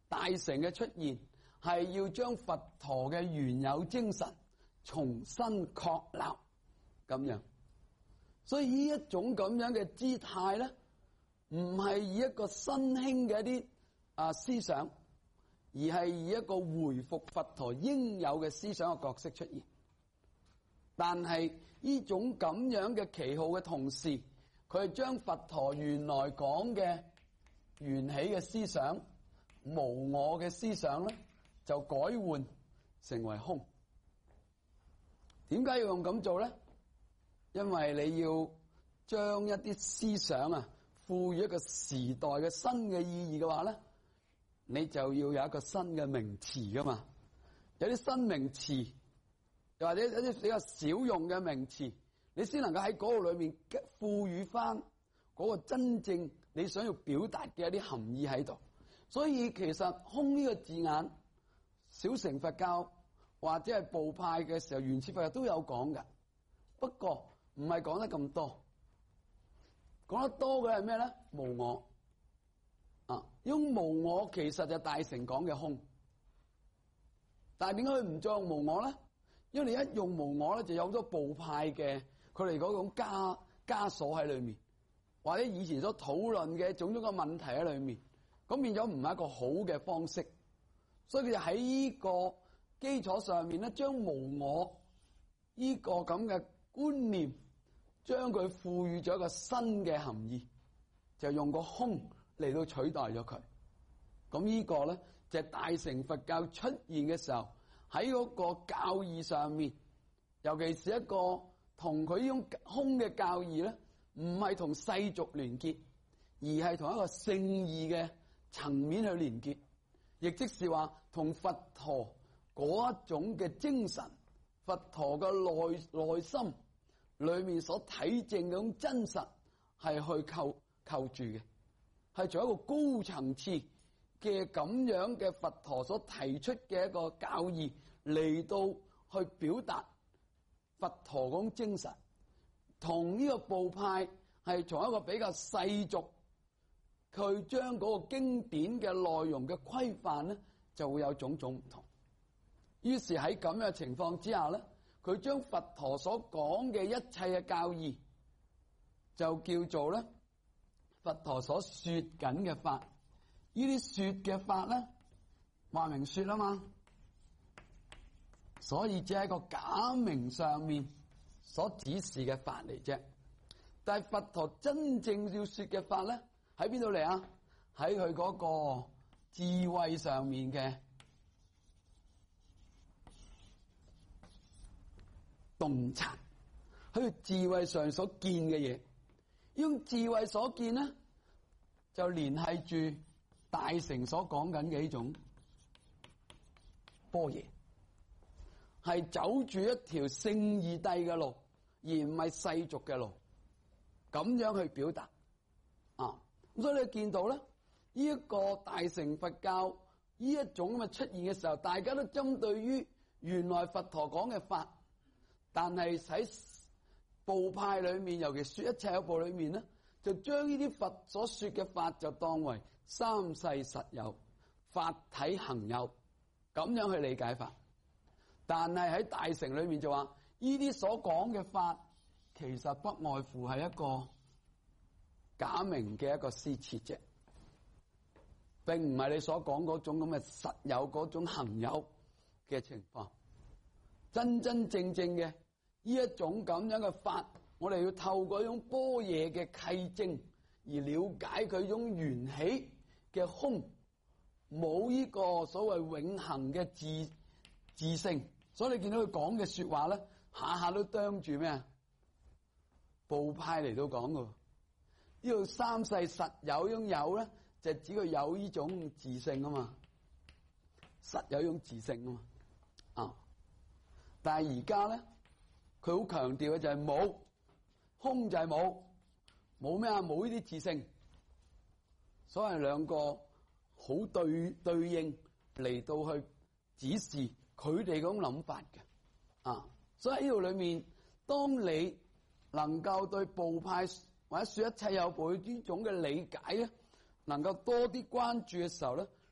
大乘嘅出現係要將佛陀嘅原有精神重新確立咁樣，所以呢一種咁樣嘅姿態咧，唔係以一個新興嘅一啲啊思想，而係以一個回復佛陀應有嘅思想嘅角色出現。但係呢種咁樣嘅旗號嘅同時，佢係將佛陀原來講嘅緣起嘅思想、無我嘅思想咧，就改換成為空。點解要用咁做咧？因為你要將一啲思想啊賦予一個時代嘅新嘅意義嘅話咧，你就要有一個新嘅名詞噶嘛。有啲新名詞，又或者一啲比較少用嘅名詞，你先能夠喺嗰個裏面賦予翻嗰個真正你想要表達嘅一啲含義喺度。所以其實空呢個字眼，小乘佛教或者係部派嘅時候，原始佛教都有講㗎，不過唔係講得咁多。講得多嘅係咩咧？無我啊，用無我其實就大乘講嘅空。但係點解佢唔再用無我咧？因為你一用無我咧，就有好多部派嘅佢哋嗰種枷枷鎖喺裏面，或者以前所討論嘅種種嘅問題喺裏面，咁變咗唔係一個好嘅方式。所以佢就喺呢個基礎上面咧，將無我呢個咁嘅觀念，將佢賦予咗一個新嘅含義，就用個空嚟到取代咗佢。咁呢個咧就係大乘佛教出現嘅時候，喺嗰個教義上面，尤其是一個同佢呢種空嘅教義咧，唔係同世俗連結，而係同一個聖義嘅層面去連結，亦即是話同佛陀嗰一種嘅精神，佛陀嘅內內心裏面所體證嗰種真實係去扣扣住嘅，係從一個高層次嘅咁樣嘅佛陀所提出嘅一個教義嚟到去表達佛陀嗰種精神，同呢個部派係從一個比較世俗，佢將嗰個經典嘅內容嘅規範咧，就會有種種唔同。於是喺咁樣嘅情況之下咧，佢將佛陀所講嘅一切嘅教義，就叫做咧佛陀所說緊嘅法。呢啲說嘅法咧，話明說啊嘛，所以只係一個假名上面所指示嘅法嚟啫。但係佛陀真正要說嘅法咧，喺邊度嚟啊？喺佢嗰個智慧上面嘅洞察，喺佢智慧上所見嘅嘢，用智慧所見咧，就聯繫住大乘所講緊嘅呢種般若，係走住一條聖義諦嘅路，而唔係世俗嘅路，咁樣去表達啊。咁所以你見到咧，呢一個大乘佛教呢一種咁嘅出現嘅時候，大家都針對於原來佛陀講嘅法，但係喺部派裏面，尤其說一切有部裏面咧，就將呢啲佛所說嘅法就當為三世實有、法體恆有咁樣去理解法。但係喺大乘裏面就話，呢啲所講嘅法其實不外乎係一個假名嘅一個施設啫，並唔係你所講嗰種咁嘅實有嗰種恆有嘅情況。真真正正嘅呢一種咁樣嘅法，我哋要透過一種般若嘅契證而了解佢種緣起嘅空，冇呢個所謂永恆嘅自自性。所以你見到佢講嘅說話咧，下下都啄住咩啊？部派嚟到講嘅呢度三世實有呢種有咧，就指佢有呢種自性啊嘛，實有呢種自性啊嘛啊！但係而家咧，佢好強調嘅就係冇空就係冇，冇咩啊？冇呢啲自性，所以兩個好對對應嚟到去指示佢哋嗰種諗法嘅啊。所以喺呢度裏面，當你能夠對部派或者說一切有部呢種嘅理解咧，能夠多啲關注嘅時候咧，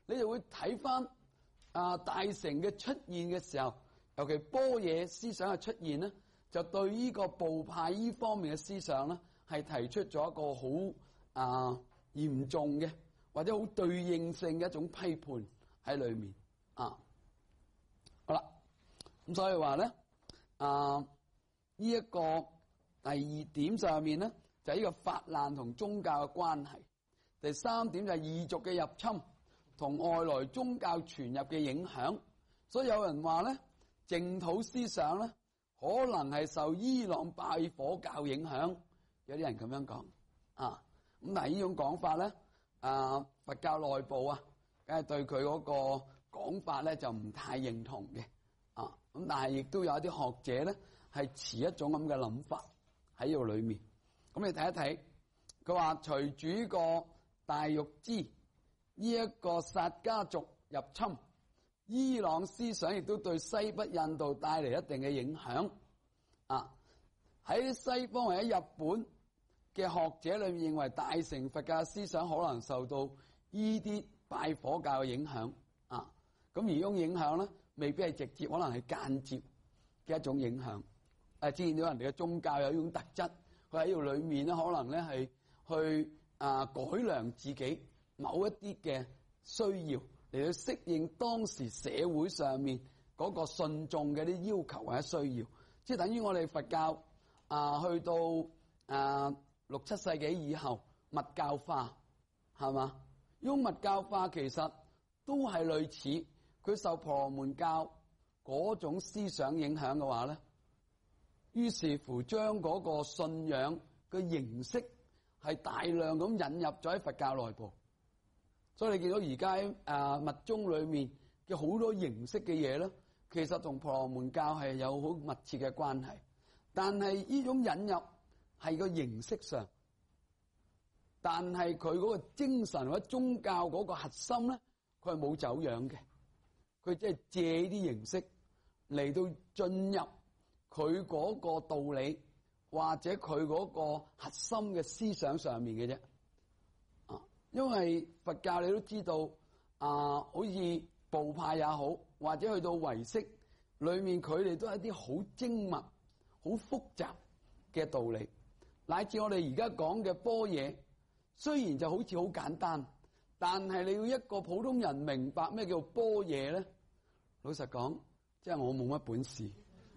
你就會睇翻啊大乘嘅出現嘅時候，尤其般若思想嘅出現咧，就對呢個部派呢方面嘅思想咧，係提出咗一個好啊嚴重嘅或者好對應性嘅一種批判喺裏面啊。好啦，咁所以話咧啊呢一個第二點上面咧，就係呢個法難同宗教嘅關係。第三點就係異族嘅入侵同外來宗教傳入嘅影響。所以有人話咧，淨土思想咧可能係受伊朗拜火教影響，有啲人咁樣講啊。咁但係呢種講法咧，啊佛教內部啊，梗係對佢嗰個講法咧就唔太認同嘅啊。咁但係亦都有一啲學者咧係持一種咁嘅諗法喺呢度裏面。咁你睇一睇，佢話隨住呢個大肉支呢一個薩迦族入侵，伊朗思想亦都對西北印度帶嚟一定嘅影響啊。喺西方或者日本嘅學者裏面認為，大乘佛教思想可能受到呢啲拜火教嘅影響啊。咁而呢種影響咧，未必係直接，可能係間接嘅一種影響。誒，見到人哋嘅宗教有呢種特質，佢喺呢度裏面咧，可能咧係去啊改良自己某一啲嘅需要，嚟去適應當時社會上面嗰個信眾嘅啲要求或者需要，即係等於我哋佛教啊，去到啊六七世紀以後密教化，係嘛？呢種密教化其實都係類似，佢受婆羅門教嗰種思想影響嘅話咧，於是乎將嗰個信仰嘅形式係大量咁引入咗喺佛教內部。所以你見到而家誒密宗裏面嘅好多形式嘅嘢咧，其實同婆羅門教係有好密切嘅關係。但係呢種引入係個形式上，但係佢嗰個精神或者宗教嗰個核心咧，佢係冇走樣嘅。佢即係借啲形式嚟到進入佢嗰個道理或者佢嗰個核心嘅思想上面嘅啫。因為佛教你都知道啊，好似部派也好，或者去到唯識裏面，佢哋都係一啲好精密、好複雜嘅道理，乃至我哋而家講嘅般若，雖然就好似好簡單，但係你要一個普通人明白咩叫般若咧，老實講，即係我冇乜本事，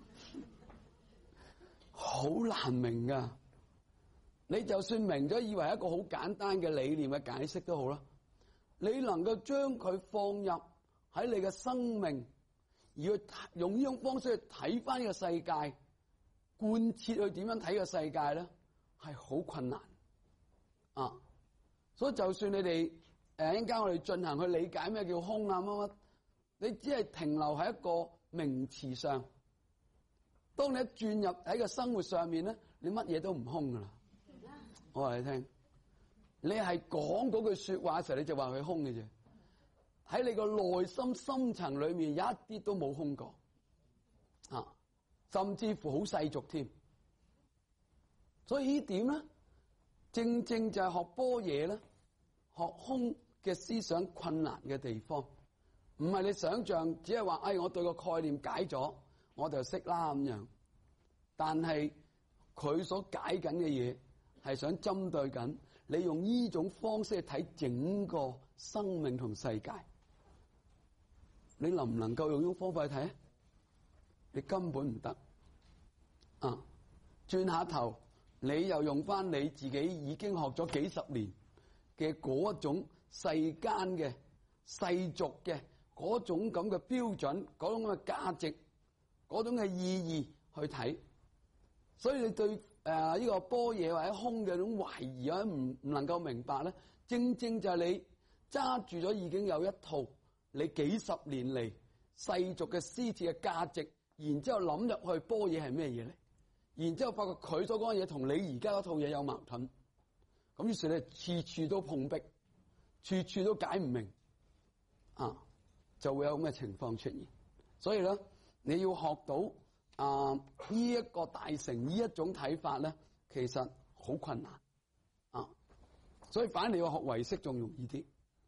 好難明噶。你就算明咗，以為一個好簡單嘅理念嘅解釋都好啦，你能夠將佢放入喺你嘅生命，而去用呢種方式去睇翻呢個世界，貫徹去點樣睇個世界咧，係好困難啊！所以就算你哋誒一陣間我哋進行去理解咩叫空啊乜乜，你只係停留喺一個名詞上。當你一轉入喺個生活上面咧，你乜嘢都唔空噶啦。我話你聽，你係講嗰句說話嘅時候，你就話佢空嘅啫。喺你個內心深層裏面，一啲都冇空過啊，甚至乎好世俗添。所以呢點咧，正正就係學般若咧，學空嘅思想困難嘅地方，唔係你想象，只係話，哎，我對個概念解咗，我就識啦咁樣。但係佢所解緊嘅嘢，係想針對緊你用呢種方式去睇整個生命同世界，你能唔能夠用呢種方法去睇？你根本唔得啊！轉下頭，你又用翻你自己已經學咗幾十年嘅嗰種世間嘅世俗嘅嗰種咁嘅標準，嗰種嘅價值，嗰種嘅意義去睇，所以你對誒呢個般若或者空嘅種懷疑或者唔唔能夠明白咧，正正就係你揸住咗已經有一套你幾十年嚟世俗嘅詩詞嘅價值，然之後諗入去般若係咩嘢咧？然之後發覺佢所講嘅嘢同你而家嗰套嘢有矛盾，咁於是你處處都碰壁，處處都解唔明，啊，就會有咁嘅情況出現。所以咧，你要學到啊呢一個大乘呢一種睇法咧，其實好困難啊。所以反而你要學唯識仲容易啲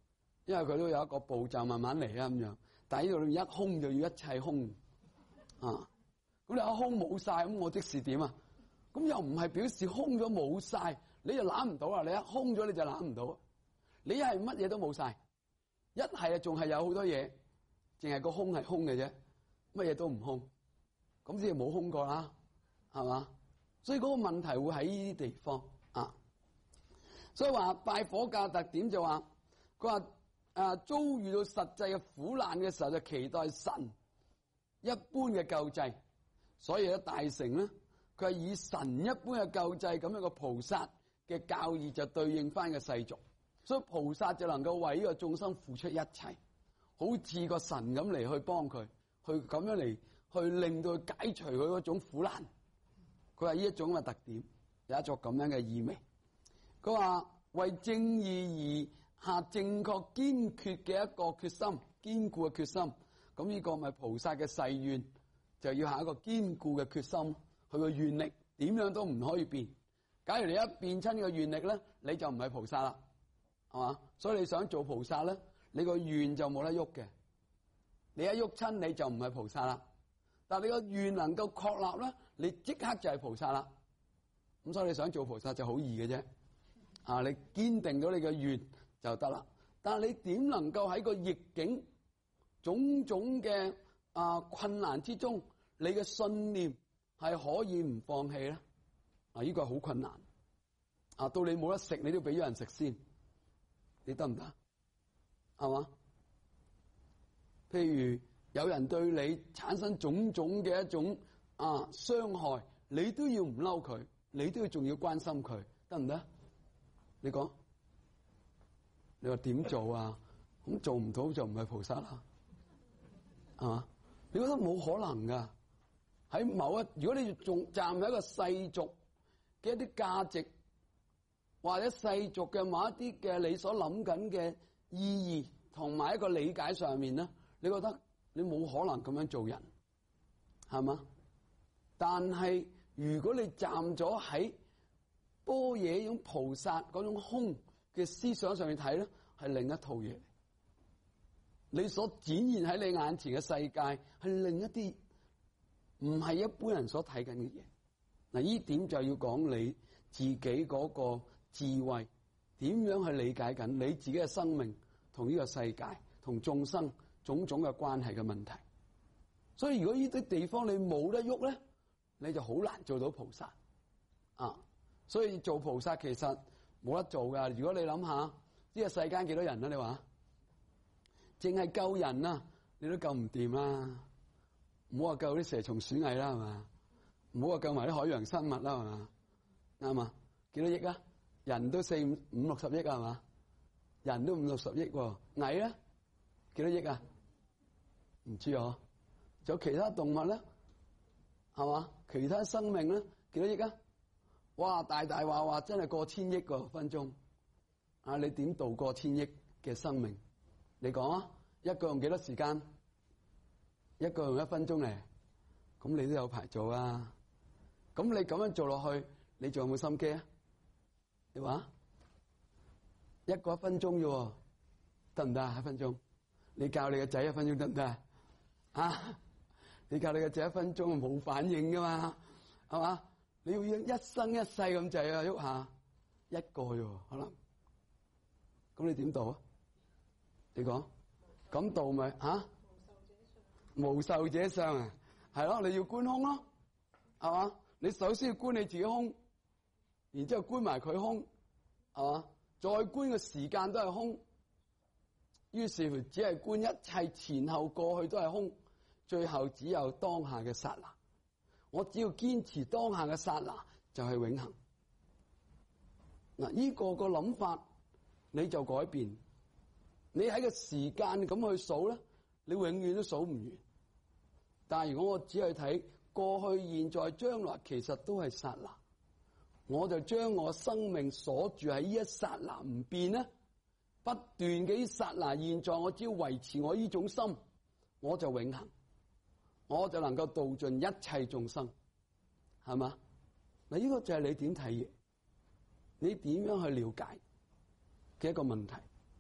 因為佢都有一個步驟慢慢嚟啊咁樣。但係呢度一空就要一切空啊！咁你一空冇晒，咁我即是點啊？咁又唔係表示空咗冇晒，你就攬唔到啦。你一空咗你就攬唔到，你一係乜嘢都冇晒，一係啊仲係有好多嘢，淨係個空係空嘅啫，乜嘢都唔空，咁先係冇空過啦，係嘛？所以嗰個問題會喺呢啲地方啊。所以話拜火教特點就話，佢話啊遭遇到實際嘅苦難嘅時候，就期待神一般嘅救濟。所以咧大乘咧，佢係以神一般嘅救濟咁樣個菩薩嘅教義就對應翻嘅世俗，所以菩薩就能夠為呢個眾生付出一切，好似個神咁嚟去幫佢，去咁樣嚟去令到佢解除佢嗰種苦難。佢話呢一種嘅特點，有一種咁樣嘅意味。佢話為正義而下正確堅決嘅一個決心，堅固嘅決心。咁呢個咪菩薩嘅誓願。就要下一個堅固嘅決心，佢個願力點樣都唔可以變。假如你一變親個願力咧，你就唔係菩薩啦，係嘛？所以你想做菩薩咧，你個願就冇得喐嘅。你一喐親你就唔係菩薩啦。但係你個願能夠確立咧，你即刻就係菩薩啦。咁所以你想做菩薩就好易嘅啫。啊，你堅定咗你嘅願就得啦。但係你點能夠喺個逆境種種嘅啊困難之中，你嘅信念係可以唔放棄咧？啊，呢個係好困難。啊，到你冇得食，你都俾咗人食先，你得唔得？係嘛？譬如有人對你產生種種嘅一種啊傷害，你都要唔嬲佢，你都要仲要關心佢，得唔得？你講，你話點做啊？咁做唔到就唔係菩薩啦，係嘛？你覺得冇可能噶？喺某一，如果你仲站喺一個世俗嘅一啲價值，或者世俗嘅某一啲嘅你所諗緊嘅意義同埋一個理解上面咧，你覺得你冇可能咁樣做人，係嘛？但係如果你站咗喺般若呢種菩薩嗰種空嘅思想上面睇咧，係另一套嘢嚟。你所展現喺你眼前嘅世界係另一啲唔係一般人所睇緊嘅嘢。嗱，呢點就要講你自己嗰個智慧點樣去理解緊你自己嘅生命同呢個世界同眾生種種嘅關係嘅問題。所以如果呢啲地方你冇得喐咧，你就好難做到菩薩啊。所以做菩薩其實冇得做噶。如果你諗下呢個世間幾多人啊？你話淨係救人啊，你都救唔掂啦。唔好話救啲蛇蟲鼠蟻啦，係嘛？唔好話救埋啲海洋生物啦，係嘛？啱嘛？幾多億啊？人都四五五六十億啊，係嘛？人都五六十億，蟻咧幾多億啊？唔知啊。仲有其他動物咧，係嘛？其他生命咧幾多億啊？哇！大大話話真係過千億個分鐘啊！你點度過千億嘅生命？你講啊，一個用幾多時間？一個用一分鐘嚟，咁你都有排做啊！咁你咁樣做落去，你仲有冇心機啊？你話一個一分鐘啫，得唔得啊？一分鐘，你教你個仔一分鐘得唔得啊？你教你個仔一分鐘冇反應噶嘛，係嘛？你要一生一世咁滯啊，喐下一個啫，可能咁你點度啊？你講咁度咪吓？無受者相啊，係咯，你要觀空咯，係嘛？你首先要觀你自己空，然之後觀埋佢空，係嘛？再觀嘅時間都係空，於是乎只係觀一切前後過去都係空，最後只有當下嘅剎那。我只要堅持當下嘅剎那就係永恆。嗱，呢個個諗法你就改變。你喺個時間咁去數咧，你永遠都數唔完。但係如果我只係睇過去、現在、將來，其實都係剎那，我就將我生命鎖住喺呢一剎那唔變咧，不斷嘅呢剎那現在，我只要維持我呢種心，我就永恆，我就能夠度盡一切眾生，係嘛？嗱，呢個就係你點睇嘢，你點樣去了解嘅一個問題。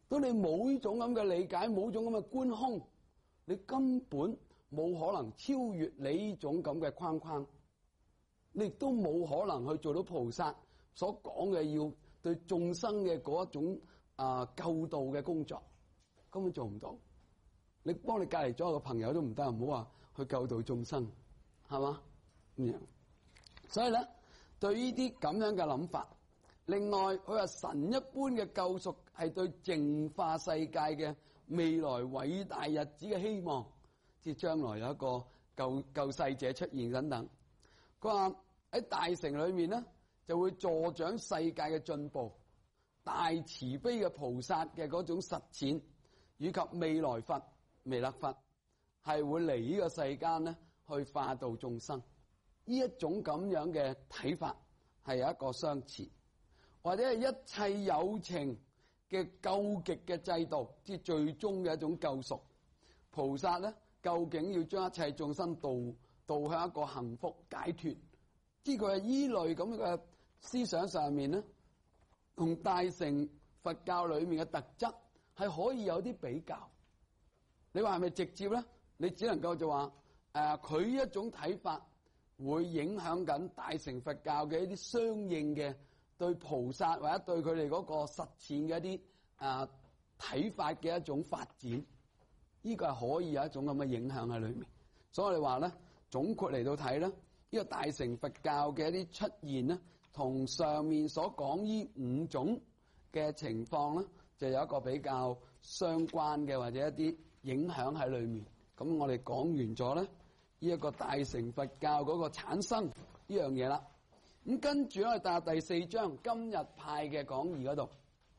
當你冇呢種咁嘅理解，冇呢種咁嘅觀空，你根本冇可能超越你呢種咁嘅框框，你亦都冇可能去做到菩薩所講嘅要對眾生嘅嗰一種啊、呃、救度嘅工作，根本做唔到。你幫你隔離咗個朋友都唔得，唔好話去救度眾生，係嘛咁樣。所以咧，對呢啲咁樣嘅諗法。另外，佢話神一般嘅救贖係對淨化世界嘅未來偉大日子嘅希望，即係將來有一個救救世者出現等等。佢話喺大乘裏面咧，就會助長世界嘅進步，大慈悲嘅菩薩嘅嗰種實踐，以及未來佛、彌勒佛係會嚟呢個世間咧去化度眾生。呢一種咁樣嘅睇法係有一個相似。或者係一切有情嘅究極嘅制度，即係最終嘅一種救贖。菩薩咧，究竟要將一切眾生導導向一個幸福解脫，即係佢係依類咁嘅思想上面咧，同大乘佛教裏面嘅特質係可以有啲比較。你話係咪直接咧？你只能夠就話誒，佢、呃、一種睇法會影響緊大乘佛教嘅一啲相應嘅。對菩薩或者對佢哋嗰個實踐嘅一啲啊睇法嘅一種發展，呢、這個係可以有一種咁嘅影響喺裏面。所以我哋話咧，總括嚟到睇咧，呢、這個大乘佛教嘅一啲出現咧，同上面所講呢五種嘅情況咧，就有一個比較相關嘅或者一啲影響喺裏面。咁我哋講完咗咧，呢、這、一個大乘佛教嗰個產生呢樣嘢啦。咁跟住我哋踏入第四章，今日派嘅講義嗰度，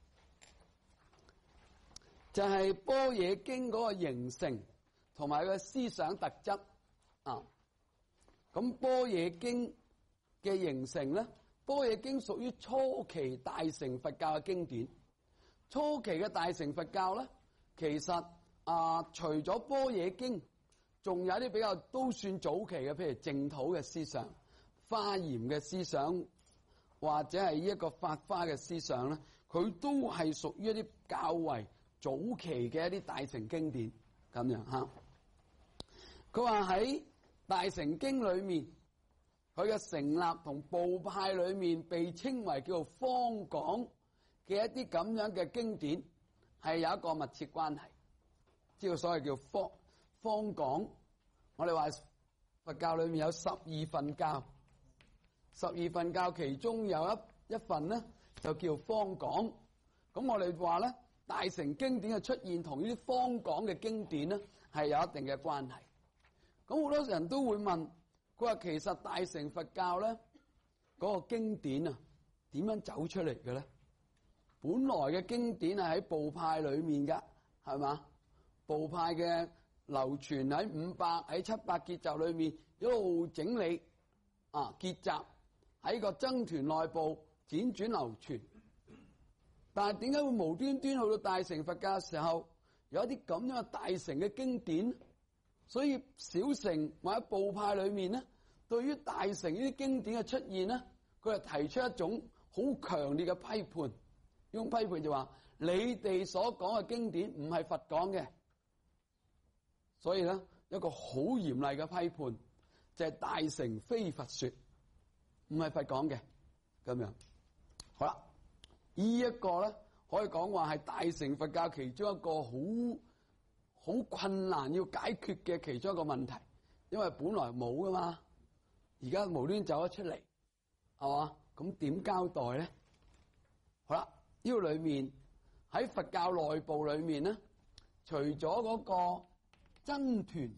就係、是、般若經嗰個形成同埋個思想特質啊。咁般若經嘅形成咧，般若經屬於初期大乘佛教嘅經典。初期嘅大乘佛教咧，其實啊，除咗般若經，仲有啲比較都算早期嘅，譬如淨土嘅思想。華嚴嘅思想或者係呢一個法華嘅思想咧，佢都係屬於一啲較為早期嘅一啲大乘經典咁樣吓。佢話喺大乘經裏面，佢嘅成立同部派裏面被稱為叫做方廣嘅一啲咁樣嘅經典係有一個密切關係，即係所謂叫方方廣。我哋話佛教裏面有十二分教。十二分教其中有一一份咧，就叫方廣。咁我哋話咧，大乘經典嘅出現同呢啲方廣嘅經典咧，係有一定嘅關係。咁好多人都會問，佢話其實大乘佛教咧嗰、那個經典啊，點樣走出嚟嘅咧？本來嘅經典係喺部派裏面噶，係嘛？部派嘅流傳喺五百喺七百結集裏面一路整理啊結集。喺個僧團內部輾轉流傳，但係點解會無端端去到大乘佛教嘅時候，有一啲咁樣嘅大乘嘅經典？所以小乘或者部派裏面咧，對於大乘呢啲經典嘅出現咧，佢係提出一種好強烈嘅批判。用批判就話：你哋所講嘅經典唔係佛講嘅，所以咧一個好嚴厲嘅批判就係、是、大乘非佛說。唔係佛講嘅咁樣，好啦，呢一個咧可以講話係大乘佛教其中一個好好困難要解決嘅其中一個問題，因為本來冇噶嘛，而家無端走咗出嚟，係嘛？咁點交代咧？好啦，呢個裏面喺佛教內部裏面咧，除咗嗰個僧團，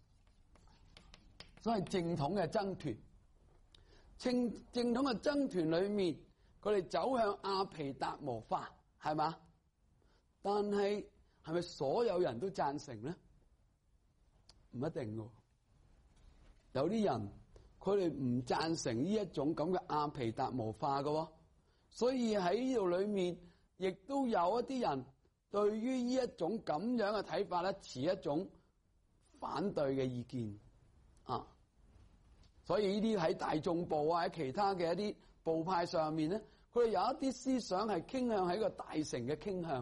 所謂正統嘅僧團。正正統嘅僧團裏面，佢哋走向阿毗達摩法，係嘛？但係係咪所有人都贊成咧？唔一定嘅，有啲人佢哋唔贊成呢一種咁嘅阿毗達摩法嘅，所以喺呢度裏面，亦都有一啲人對於呢一種咁樣嘅睇法咧，持一種反對嘅意見啊。所以呢啲喺大眾部啊，喺其他嘅一啲部派上面咧，佢哋有一啲思想係傾向喺個大乘嘅傾向，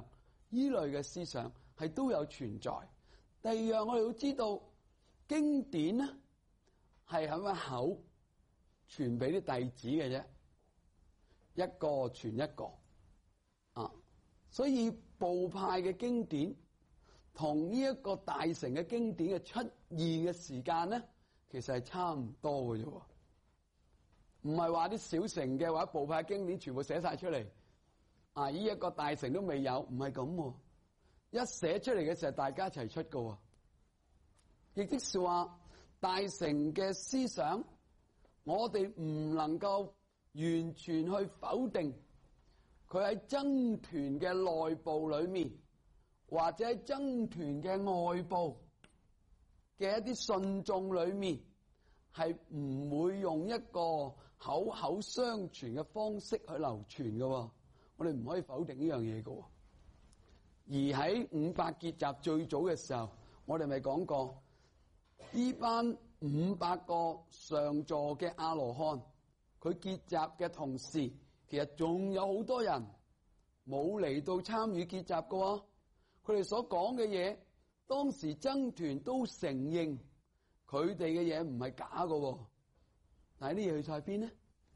依類嘅思想係都有存在。第二樣我哋要知道，經典咧係喺個口傳俾啲弟子嘅啫，一個傳一個啊，所以部派嘅經典同呢一個大乘嘅經典嘅出現嘅時間咧，其實係差唔多嘅啫，唔係話啲小乘嘅或者部派經典全部寫晒出嚟，啊，呢一個大乘都未有，唔係咁，一寫出嚟嘅時候大家一齊出嘅，亦即是話大乘嘅思想，我哋唔能夠完全去否定佢喺僧團嘅內部裏面，或者喺僧團嘅外部嘅一啲信眾裏面，係唔會用一個口口相傳嘅方式去流傳嘅。我哋唔可以否定呢樣嘢嘅。而喺五百結集最早嘅時候，我哋咪講過呢班五百個上座嘅阿羅漢，佢結集嘅同時，其實仲有好多人冇嚟到參與結集嘅。佢哋所講嘅嘢，當時僧團都承認佢哋嘅嘢唔係假嘅，但係啲嘢去晒邊呢？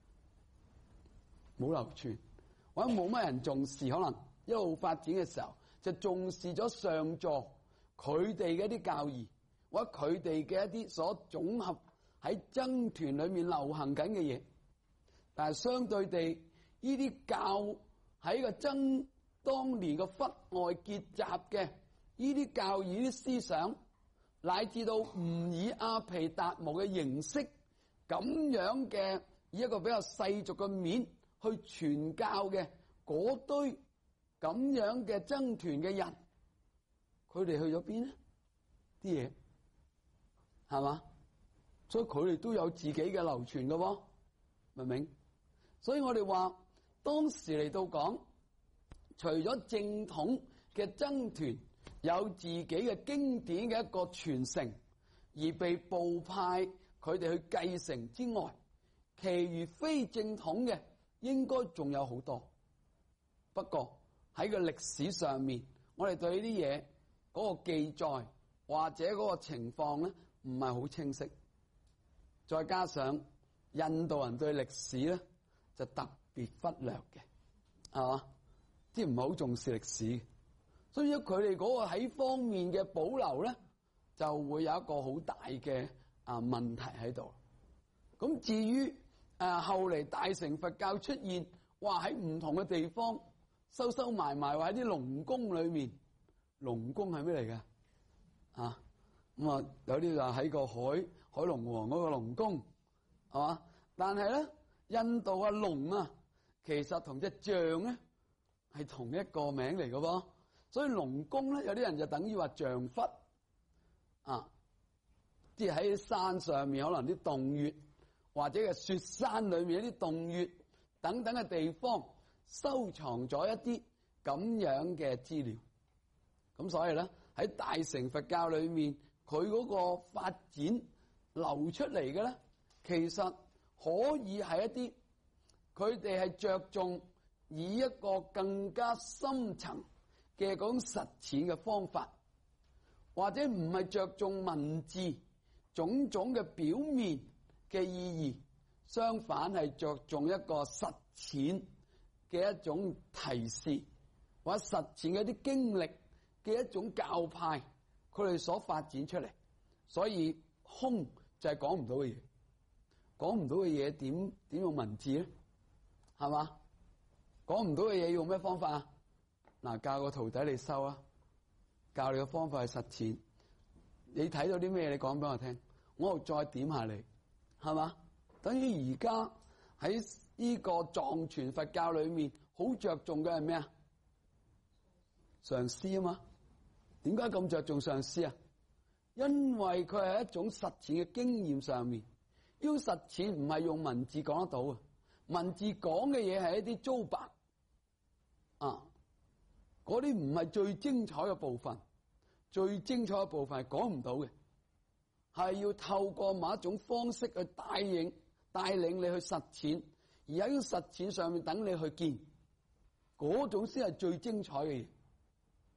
冇流傳，或者冇乜人重視，可能一路發展嘅時候就重視咗上座佢哋嘅一啲教義，或者佢哋嘅一啲所總合喺僧團裏面流行緊嘅嘢。但係相對地，呢啲教喺個僧當年個窟外結集嘅呢啲教義、呢啲思想，乃至到吾爾阿毗達磨嘅形式，咁樣嘅以一個比較世俗嘅面去傳教嘅嗰堆咁樣嘅僧團嘅人，佢哋去咗邊呢？啲嘢係嘛？所以佢哋都有自己嘅流傳嘅喎，明唔明？所以我哋話當時嚟到講，除咗正統嘅僧團有自己嘅經典嘅一個傳承，而被部派佢哋去繼承之外，其餘非正統嘅應該仲有好多。不過喺個歷史上面，我哋對呢啲嘢嗰個記載或者嗰個情況咧，唔係好清晰。再加上印度人對歷史咧就特別忽略嘅，係嘛？即係唔係好重視歷史，所以佢哋嗰個喺方面嘅保留咧，就會有一個好大嘅啊問題喺度。咁至於誒後嚟大乘佛教出現，話喺唔同嘅地方收收埋埋，或喺啲龍宮裏面，龍宮係咩嚟嘅？啊咁啊，有啲就喺個海海龍王嗰個龍宮，係嘛？但係咧，印度嘅龍啊，其實同隻象咧係同一個名嚟嘅噃，所以龍宮咧有啲人就等於話象窟啊，即係喺山上面可能啲洞穴，或者係雪山裏面一啲洞穴等等嘅地方收藏咗一啲咁樣嘅資料。咁所以咧喺大乘佛教裏面，佢嗰個發展流出嚟嘅咧，其實可以係一啲佢哋係着重以一個更加深層嘅嗰種實踐嘅方法，或者唔係着重文字種種嘅表面嘅意義，相反係着重一個實踐嘅一種提示，或者實踐嘅一啲經歷嘅一種教派，佢哋所發展出嚟。所以空就係講唔到嘅嘢，講唔到嘅嘢點點用文字咧？係嘛？講唔到嘅嘢用咩方法啊？嗱，教個徒弟你收啊，教你嘅方法係實踐。你睇到啲咩？你講俾我聽，我再點下你，係嘛？等於而家喺呢個藏傳佛教裏面，好着重嘅係咩啊？上師啊嘛。點解咁着重上師啊？因為佢係一種實踐嘅經驗上面，呢種實踐唔係用文字講得到啊。文字講嘅嘢係一啲粗白啊，嗰啲唔係最精彩嘅部分，最精彩嘅部分係講唔到嘅，係要透過某一種方式去帶領帶領你去實踐，而喺個實踐上面等你去見，嗰種先係最精彩嘅嘢。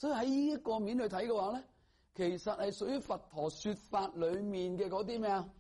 所以喺呢一個面去睇嘅話咧，其實係屬於佛陀說法裏面嘅嗰啲咩啊？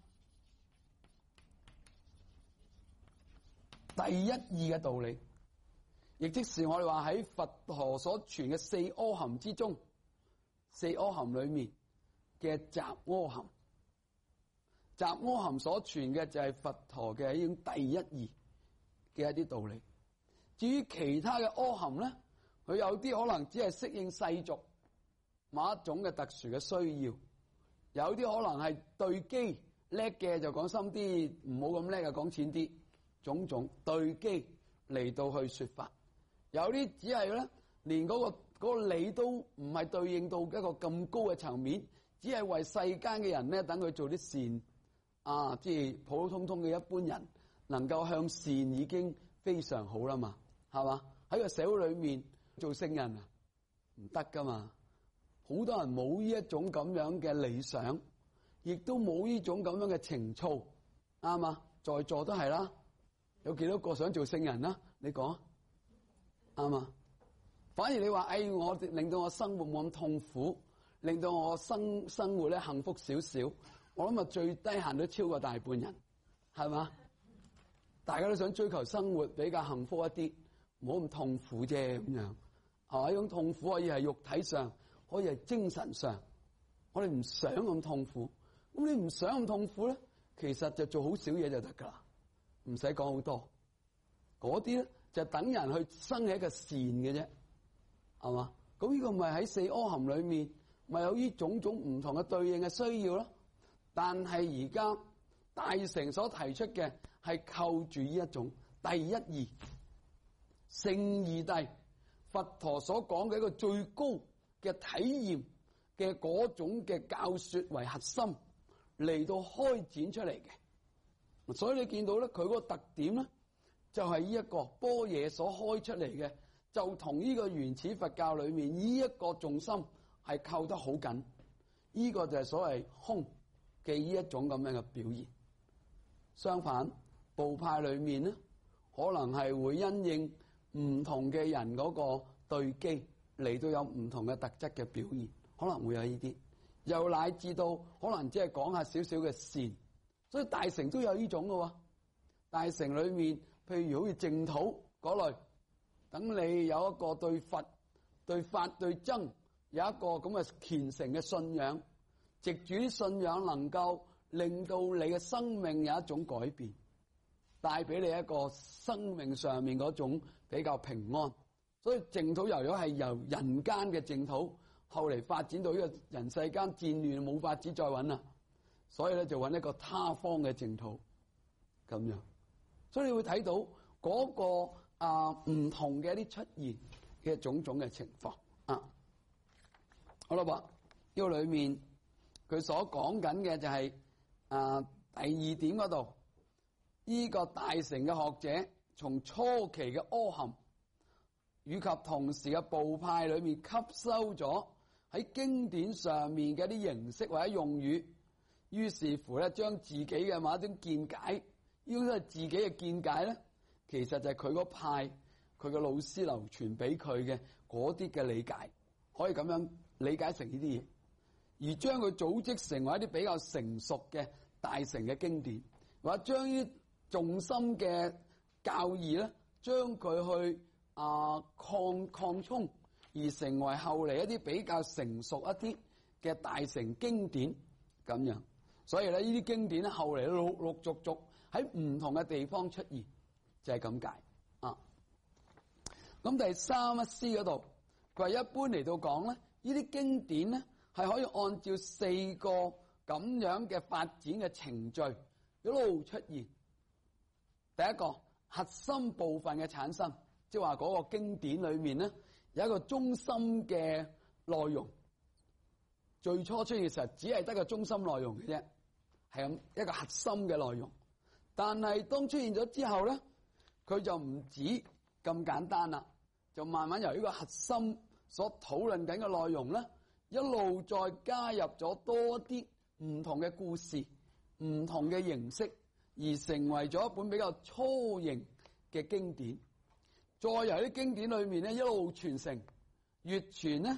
第一義嘅道理，亦即是我哋話喺佛陀所傳嘅四阿含之中，四阿含裏面嘅雜阿含，雜阿含所傳嘅就係佛陀嘅一種第一義嘅一啲道理。至於其他嘅阿含咧，佢有啲可能只係適應世俗某一種嘅特殊嘅需要，有啲可能係對機叻嘅就講深啲，唔好咁叻嘅講淺啲，種種對機嚟到去說法。有啲只係咧，連嗰、嗰個、嗰個理都唔係對應到一個咁高嘅層面，只係為世間嘅人咧，等佢做啲善啊，即係普普通通嘅一般人能夠向善已經非常好啦嘛，係嘛？喺個社會裏面做聖人啊，唔得噶嘛。好多人冇呢一種咁樣嘅理想，亦都冇呢種咁樣嘅情操，啱嘛？在座都係啦，有幾多個想做聖人啦？你講啱嘛？反而你話，哎，我令到我生活冇咁痛苦，令到我生生活咧幸福少少，我諗啊最低限都超過大半人，係嘛？大家都想追求生活比較幸福一啲，唔好咁痛苦啫咁樣。係嘛？呢種痛苦可以係肉體上，可以係精神上。我哋唔想咁痛苦，咁你唔想咁痛苦咧，其實就做好少嘢就得噶啦，唔使講好多。嗰啲咧就等人去生起一個善嘅啫，係嘛？咁呢個咪喺四阿含裏面，咪有呢種種唔同嘅對應嘅需要咯。但係而家大乘所提出嘅係扣住呢一種第一義聖義諦，佛陀所講嘅一個最高嘅體驗嘅嗰種嘅教說為核心嚟到開展出嚟嘅。所以你見到咧，佢嗰個特點咧，就係呢一個般若所開出嚟嘅，就同呢個原始佛教裏面呢一個重心係扣得好緊。呢個就係所謂空嘅呢一種咁樣嘅表現。相反，部派裏面咧，可能係會因應唔同嘅人嗰個對機嚟到有唔同嘅特質嘅表現，可能會有呢啲，又乃至到可能只係講下少少嘅善。所以大乘都有呢種嘅。大乘裏面，譬如好似淨土嗰類，等你有一個對佛、對法、對僧有一個咁嘅虔誠嘅信仰，藉住啲信仰能夠令到你嘅生命有一種改變，帶俾你一個生命上面嗰種比較平安。所以淨土由咗係由人間嘅淨土，後嚟發展到呢個人世間戰亂冇法子再揾啦，所以咧就揾一個他方嘅淨土咁樣。所以你會睇到嗰、那個啊唔同嘅一啲出現嘅種種嘅情況啊。好啦，噃呢個裏面佢所講緊嘅就係、是、啊第二點嗰度，呢、這個大乘嘅學者從初期嘅阿含，以及同時嘅部派裏面吸收咗喺經典上面嘅一啲形式或者用語，於是乎咧將自己嘅某一種見解，呢種都係自己嘅見解咧，其實就係佢嗰派佢嘅老師流傳俾佢嘅嗰啲嘅理解，可以咁樣理解成呢啲嘢，而將佢組織成為一啲比較成熟嘅大乘嘅經典，或者將呢啲重心嘅教義咧，將佢去啊擴擴充，而成為後嚟一啲比較成熟一啲嘅大乘經典咁樣。所以咧，呢啲經典咧後嚟陸陸續續喺唔同嘅地方出現，就係咁解啊。咁第三一師嗰度，佢話一般嚟到講咧，呢啲經典咧係可以按照四個咁樣嘅發展嘅程序一路出現。第一個核心部分嘅產生，即係話嗰個經典裏面咧有一個中心嘅內容。最初出現嘅時候，只係得個中心內容嘅啫，係咁一個核心嘅內容。但係當出現咗之後咧，佢就唔止咁簡單啦，就慢慢由呢個核心所討論緊嘅內容咧，一路再加入咗多啲唔同嘅故事、唔同嘅形式，而成為咗一本比較粗型嘅經典。再由啲經典裏面咧一路傳承，越傳咧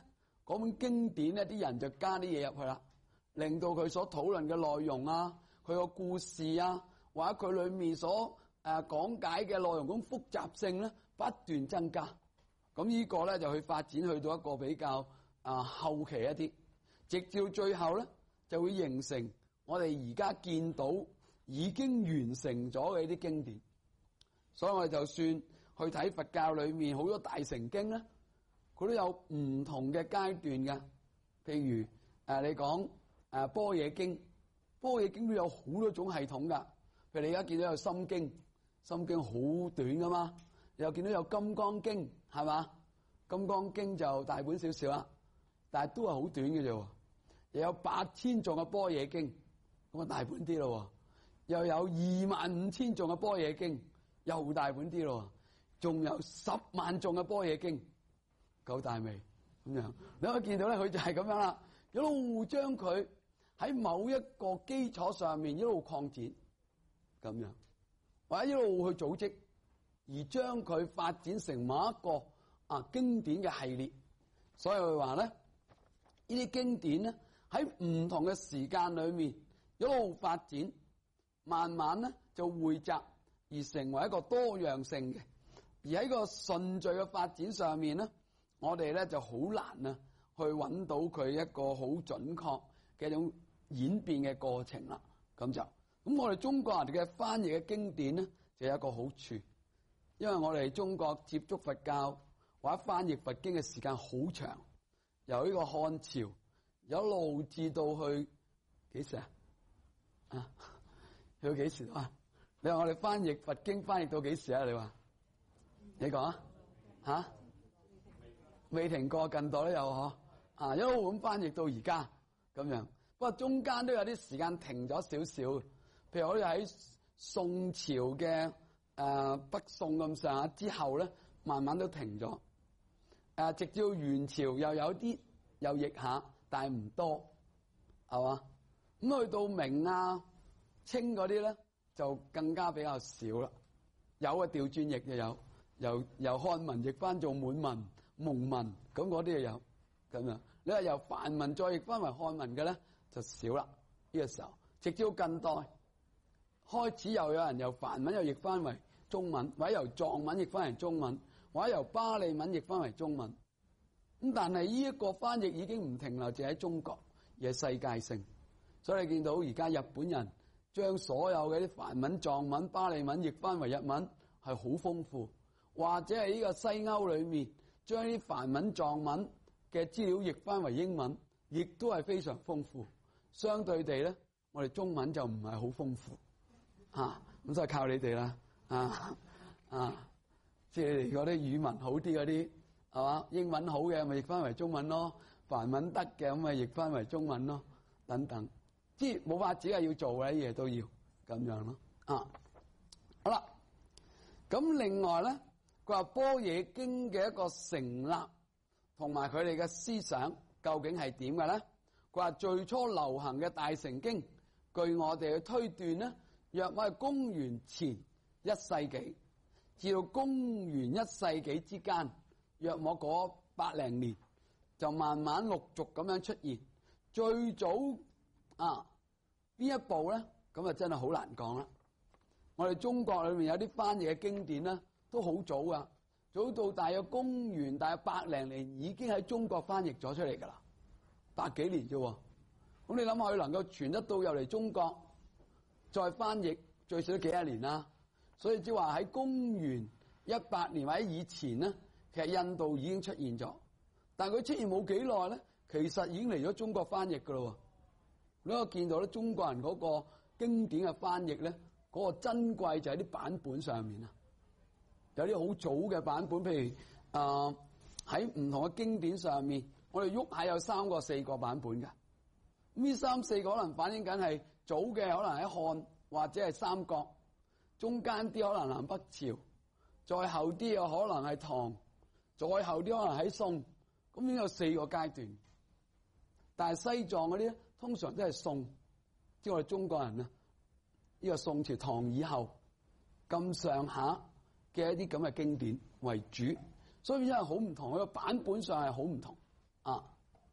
嗰本經典咧，啲人就加啲嘢入去啦，令到佢所討論嘅內容啊，佢個故事啊，或者佢裏面所誒講解嘅內容咁複雜性咧，不斷增加。咁呢個咧就去發展去到一個比較啊後期一啲，直至最後咧就會形成我哋而家見到已經完成咗嘅啲經典。所以我哋就算去睇佛教裏面好多大乘經咧，佢都有唔同嘅階段嘅。譬如誒你講誒般若經，般若經都有好多種系統噶。譬如你而家見到有心經，心經好短噶嘛。你又見到有金剛經，係嘛？金剛經就大本少少啦，但係都係好短嘅啫。又有八千頌嘅般若經，咁啊大本啲咯。又有二萬五千頌嘅般若經，又大本啲咯。仲有十萬頌嘅般若經，夠大未？咁樣你可以見到咧，佢就係咁樣啦，一路將佢喺某一個基礎上面一路擴展，咁樣或者一路去組織。而將佢發展成某一個啊經典嘅系列，所以佢話咧，呢啲經典咧喺唔同嘅時間裏面一路發展，慢慢咧就匯集而成為一個多樣性嘅。而喺個順序嘅發展上面咧，我哋咧就好難啊去揾到佢一個好準確嘅一種演變嘅過程啦。咁就咁，我哋中國人嘅翻譯嘅經典咧就有一個好處。因為我哋中國接觸佛教或者翻譯佛經嘅時間好長，由呢個漢朝一路至到去幾時啊？啊，去到幾時啊？你話我哋翻譯佛經翻譯到幾時啊？你話你講啊？吓？未停過，近代都有嗬。啊，一路咁翻譯到而家咁樣。不過中間都有啲時間停咗少少，譬如我哋喺宋朝嘅。誒、呃，北宋咁上下之後咧，慢慢都停咗。誒、呃，直至元朝又有啲又譯下，但係唔多，係嘛？咁去到明啊、清嗰啲咧，就更加比較少啦。有啊，調轉譯就有，由由漢文譯翻做滿文、蒙文，咁嗰啲就有咁樣。你話由梵文再譯翻為漢文嘅咧，就少啦。呢、這個時候，直至近代。開始又有人由梵文又譯翻為中文，或者由藏文譯翻為中文，或者由巴利文譯翻為中文。咁但係呢一個翻譯已經唔停留淨喺中國，而係世界性。所以你見到而家日本人將所有嘅啲梵文、藏文、巴利文譯翻為日文，係好豐富。或者係呢個西歐裏面將啲梵文、藏文嘅資料譯翻為英文，亦都係非常豐富。相對地咧，我哋中文就唔係好豐富。吓，咁就靠你哋啦，啊啊，即係你哋嗰啲語文好啲嗰啲，係嘛？英文好嘅咪譯翻為中文咯，梵文得嘅咁咪譯翻為中文咯，等等，即係冇法子係要做嘅啲嘢都要咁樣咯，啊，好啦，咁另外咧，佢話般若經嘅一個成立同埋佢哋嘅思想究竟係點嘅咧？佢話最初流行嘅大乘經，據我哋去推斷咧。約莫係公元前一世紀至到公元一世紀之間，約莫嗰百零年就慢慢陸續咁樣出現。最早啊邊一部咧？咁啊真係好難講啦。我哋中國裏面有啲翻譯嘅經典咧，都好早噶，早到大約公元大約百零年已經喺中國翻譯咗出嚟噶啦，百幾年啫。咁你諗下佢能夠傳得到入嚟中國？再翻譯最少都幾十年啦，所以即係話喺公元一百年或者以前咧，其實印度已經出現咗，但係佢出現冇幾耐咧，其實已經嚟咗中國翻譯噶咯。你可以見到咧，中國人嗰個經典嘅翻譯咧，嗰個珍貴就喺啲版本上面啊，有啲好早嘅版本，譬如誒喺唔同嘅經典上面，我哋喐下有三個、四個版本嘅。呢三四個可能反映緊係早嘅，可能喺漢或者係三國，中間啲可能南北朝，再後啲有可能係唐，再後啲可能喺宋，咁已經有四個階段。但係西藏嗰啲咧，通常都係宋，即係我哋中國人啊，呢個宋朝唐以後咁上下嘅一啲咁嘅經典為主，所以因為好唔同，佢個版本上係好唔同啊。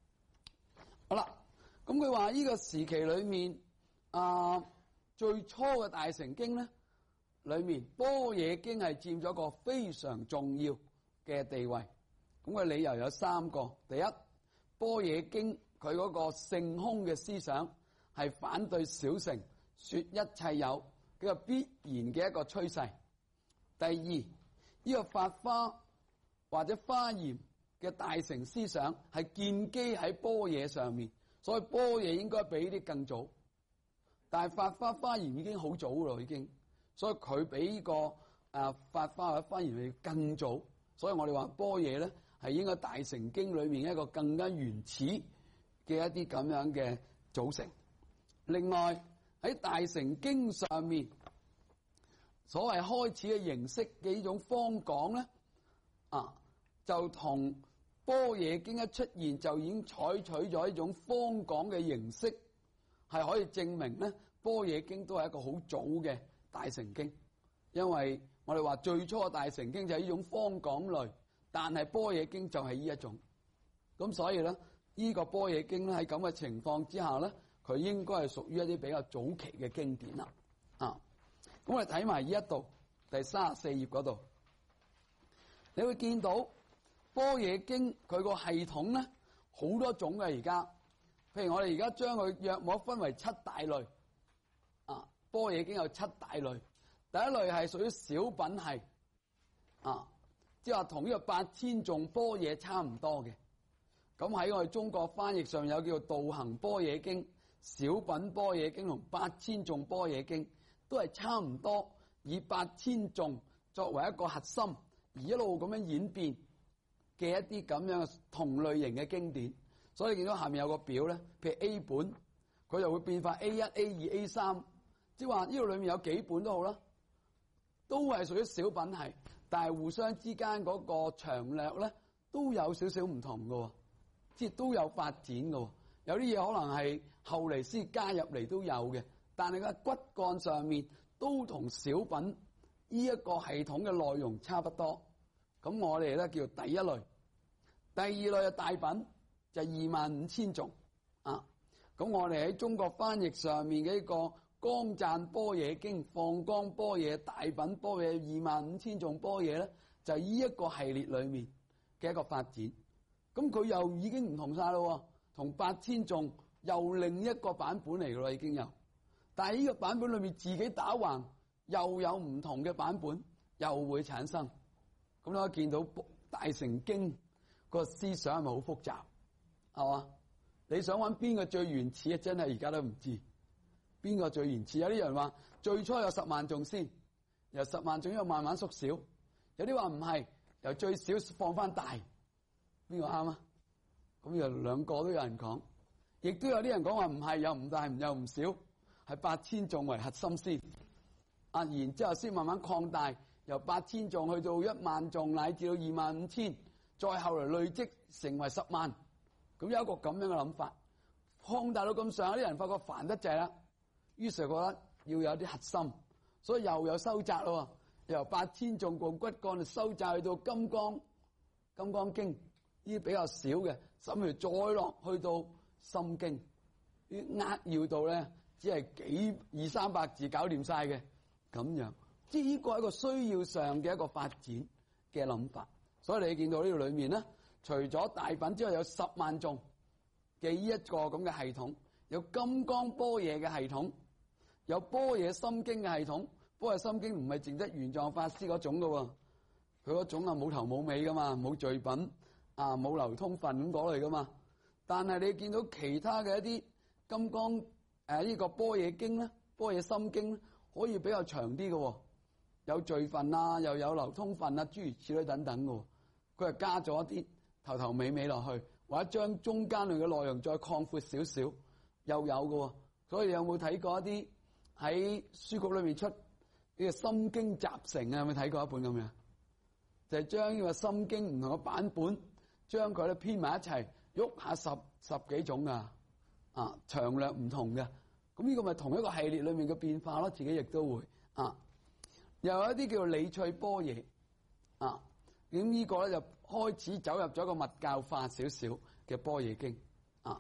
咁佢話呢個時期裏面啊，最初嘅大乘經咧，裏面般若經係佔咗個非常重要嘅地位。咁嘅理由有三個：第一，般若經佢嗰個性空嘅思想係反對小乘說一切有嘅個必然嘅一個趨勢；第二，呢個法花或者華嚴嘅大乘思想係建基喺般若上面，所以般若應該比呢啲更早。但係法花華嚴已經好早咯，已經，所以佢比呢個誒法花或者華嚴要更早。所以我哋話般若咧係應該大乘經裏面一個更加原始嘅一啲咁樣嘅組成。另外喺大乘經上面，所謂開始嘅形式嘅呢種方講咧，啊就同般若經一出現就已經採取咗一種方講嘅形式，係可以證明咧般若經都係一個好早嘅大乘經。因為我哋話最初嘅大乘經就係呢種方講類，但係般若經就係呢一種。咁所以咧，呢個般若經咧喺咁嘅情況之下咧，佢應該係屬於一啲比較早期嘅經典啦。啊，咁我哋睇埋呢一度第三十四頁嗰度，你會見到般若經佢個系統咧好多種嘅。而家譬如我哋而家將佢約莫分為七大類。啊，般若經有七大類。第一類係屬於小品系，啊，即係話同呢個八千頌般若差唔多嘅。咁喺我哋中國翻譯上有叫做道行般若經、小品般若經同八千頌般若經，都係差唔多，以八千頌作為一個核心，而一路咁樣演變嘅一啲咁樣同類型嘅經典。所以你見到下面有個表咧，譬如 A 本，佢就會變化 A 一、A 二、A 三，即係話呢度裏面有幾本都好啦。都係屬於小品系，但係互相之間嗰個長略咧都有少少唔同喎，即係都有發展喎。有啲嘢可能係後嚟先加入嚟都有嘅，但係個骨幹上面都同小品呢一個系統嘅內容差不多。咁我哋咧叫第一類，第二類嘅大品就係二萬五千頌啊。咁我哋喺中國翻譯上面嘅一個光讚般若經、放光般若、大品般若、二萬五千頌般若咧，就係呢一個系列裏面嘅一個發展。咁佢又已經唔同晒咯，同八千頌又另一個版本嚟噶啦，已經有。但係呢個版本裏面自己打橫又有唔同嘅版本，又會產生。咁你可以見到大乘經個思想係咪好複雜？係嘛？你想揾邊個最原始啊？真係而家都唔知。邊個最原始？有啲人話最初有十萬頌先，由十萬頌又慢慢縮小。有啲話唔係，由最少放翻大。邊個啱啊？咁又兩個都有人講，亦都有啲人講話唔係，又唔大又唔少，係八千頌為核心先。啊，然之後先慢慢擴大，由八千頌去到一萬頌，乃至到二萬五千，再後來累積成為十萬。咁有一個咁樣嘅諗法，擴大到咁上下，啲人發覺煩得滯啦。於是覺得要有啲核心，所以又有收窄咯。由八千頌共骨幹收窄去到金剛金剛經呢啲比較少嘅，甚至再落去到心經，啲扼要到咧只係幾二三百字搞掂晒嘅咁樣。即係呢個係一個需要上嘅一個發展嘅諗法。所以你見到呢度裏面咧，除咗大品之外，有十萬頌嘅呢一個咁嘅系統，有金剛般若嘅系統。有般若心經嘅系統，般若心經唔係淨得玄奘法師嗰種噶，佢嗰種啊冇頭冇尾噶嘛，冇序品啊，冇流通分咁講嚟噶嘛。但係你見到其他嘅一啲金剛誒呢、啊這個般若經咧，般若心經咧，可以比較長啲嘅，有序分啊，又有流通分啊，諸如此類等等嘅。佢係加咗一啲頭頭尾尾落去，或者將中間類嘅內容再擴闊少少，又有嘅。所以你有冇睇過一啲？喺書局裏面出呢個心經集成啊，有冇睇過一本咁樣？就係將呢個心經唔同嘅版本，將佢咧編埋一齊，喐下十十幾種啊，啊長略唔同嘅。咁呢個咪同一個系列裏面嘅變化咯，自己亦都會啊。又有一啲叫做理趣般若啊，咁呢個咧就開始走入咗一個密教化少少嘅般若經啊。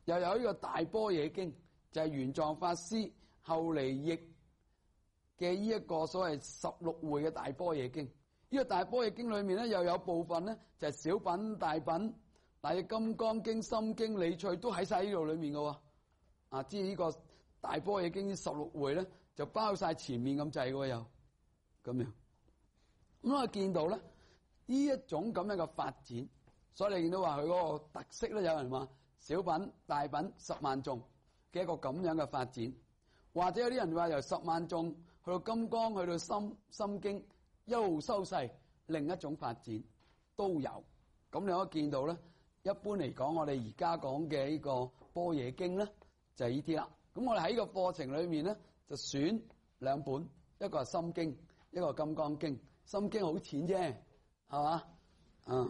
又有呢個大般若經，就係玄奘法師後嚟譯嘅呢一個所謂十六會嘅大般若經。呢個大般若經裏面咧，又有部分咧就係小品、大品，但係金剛經、心經、理趣都喺晒呢度裏面嘅喎。啊，知呢個大般若經十六會咧，就包晒前面咁滯嘅喎，又咁樣。咁我見到咧呢一種咁樣嘅發展，所以你見到話佢嗰個特色咧，有人話小品、大品、十萬頌嘅一個咁樣嘅發展，或者有啲人話由十萬頌去到金剛，去到心心經，一路收細，另一種發展都有。咁你可以見到咧，一般嚟講，我哋而家講嘅呢個般若經咧，就係呢啲啦。咁我哋喺呢個課程裏面咧，就選兩本，一個係心經，一個係金剛經。心經好淺啫，係嘛？嗯，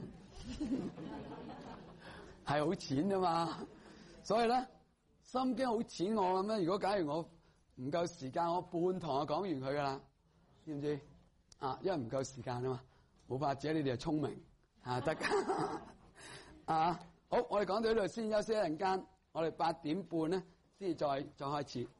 係好淺㗎嘛。所以咧，心經好淺，我諗咧，如果假如我唔夠時間，我半堂就講完佢噶啦，知唔知？啊，因為唔夠時間啊嘛，冇法子，你哋係聰明啊，得㗎。啊，好，我哋講到呢度先，休息一陣間，我哋八點半咧先至再再開始。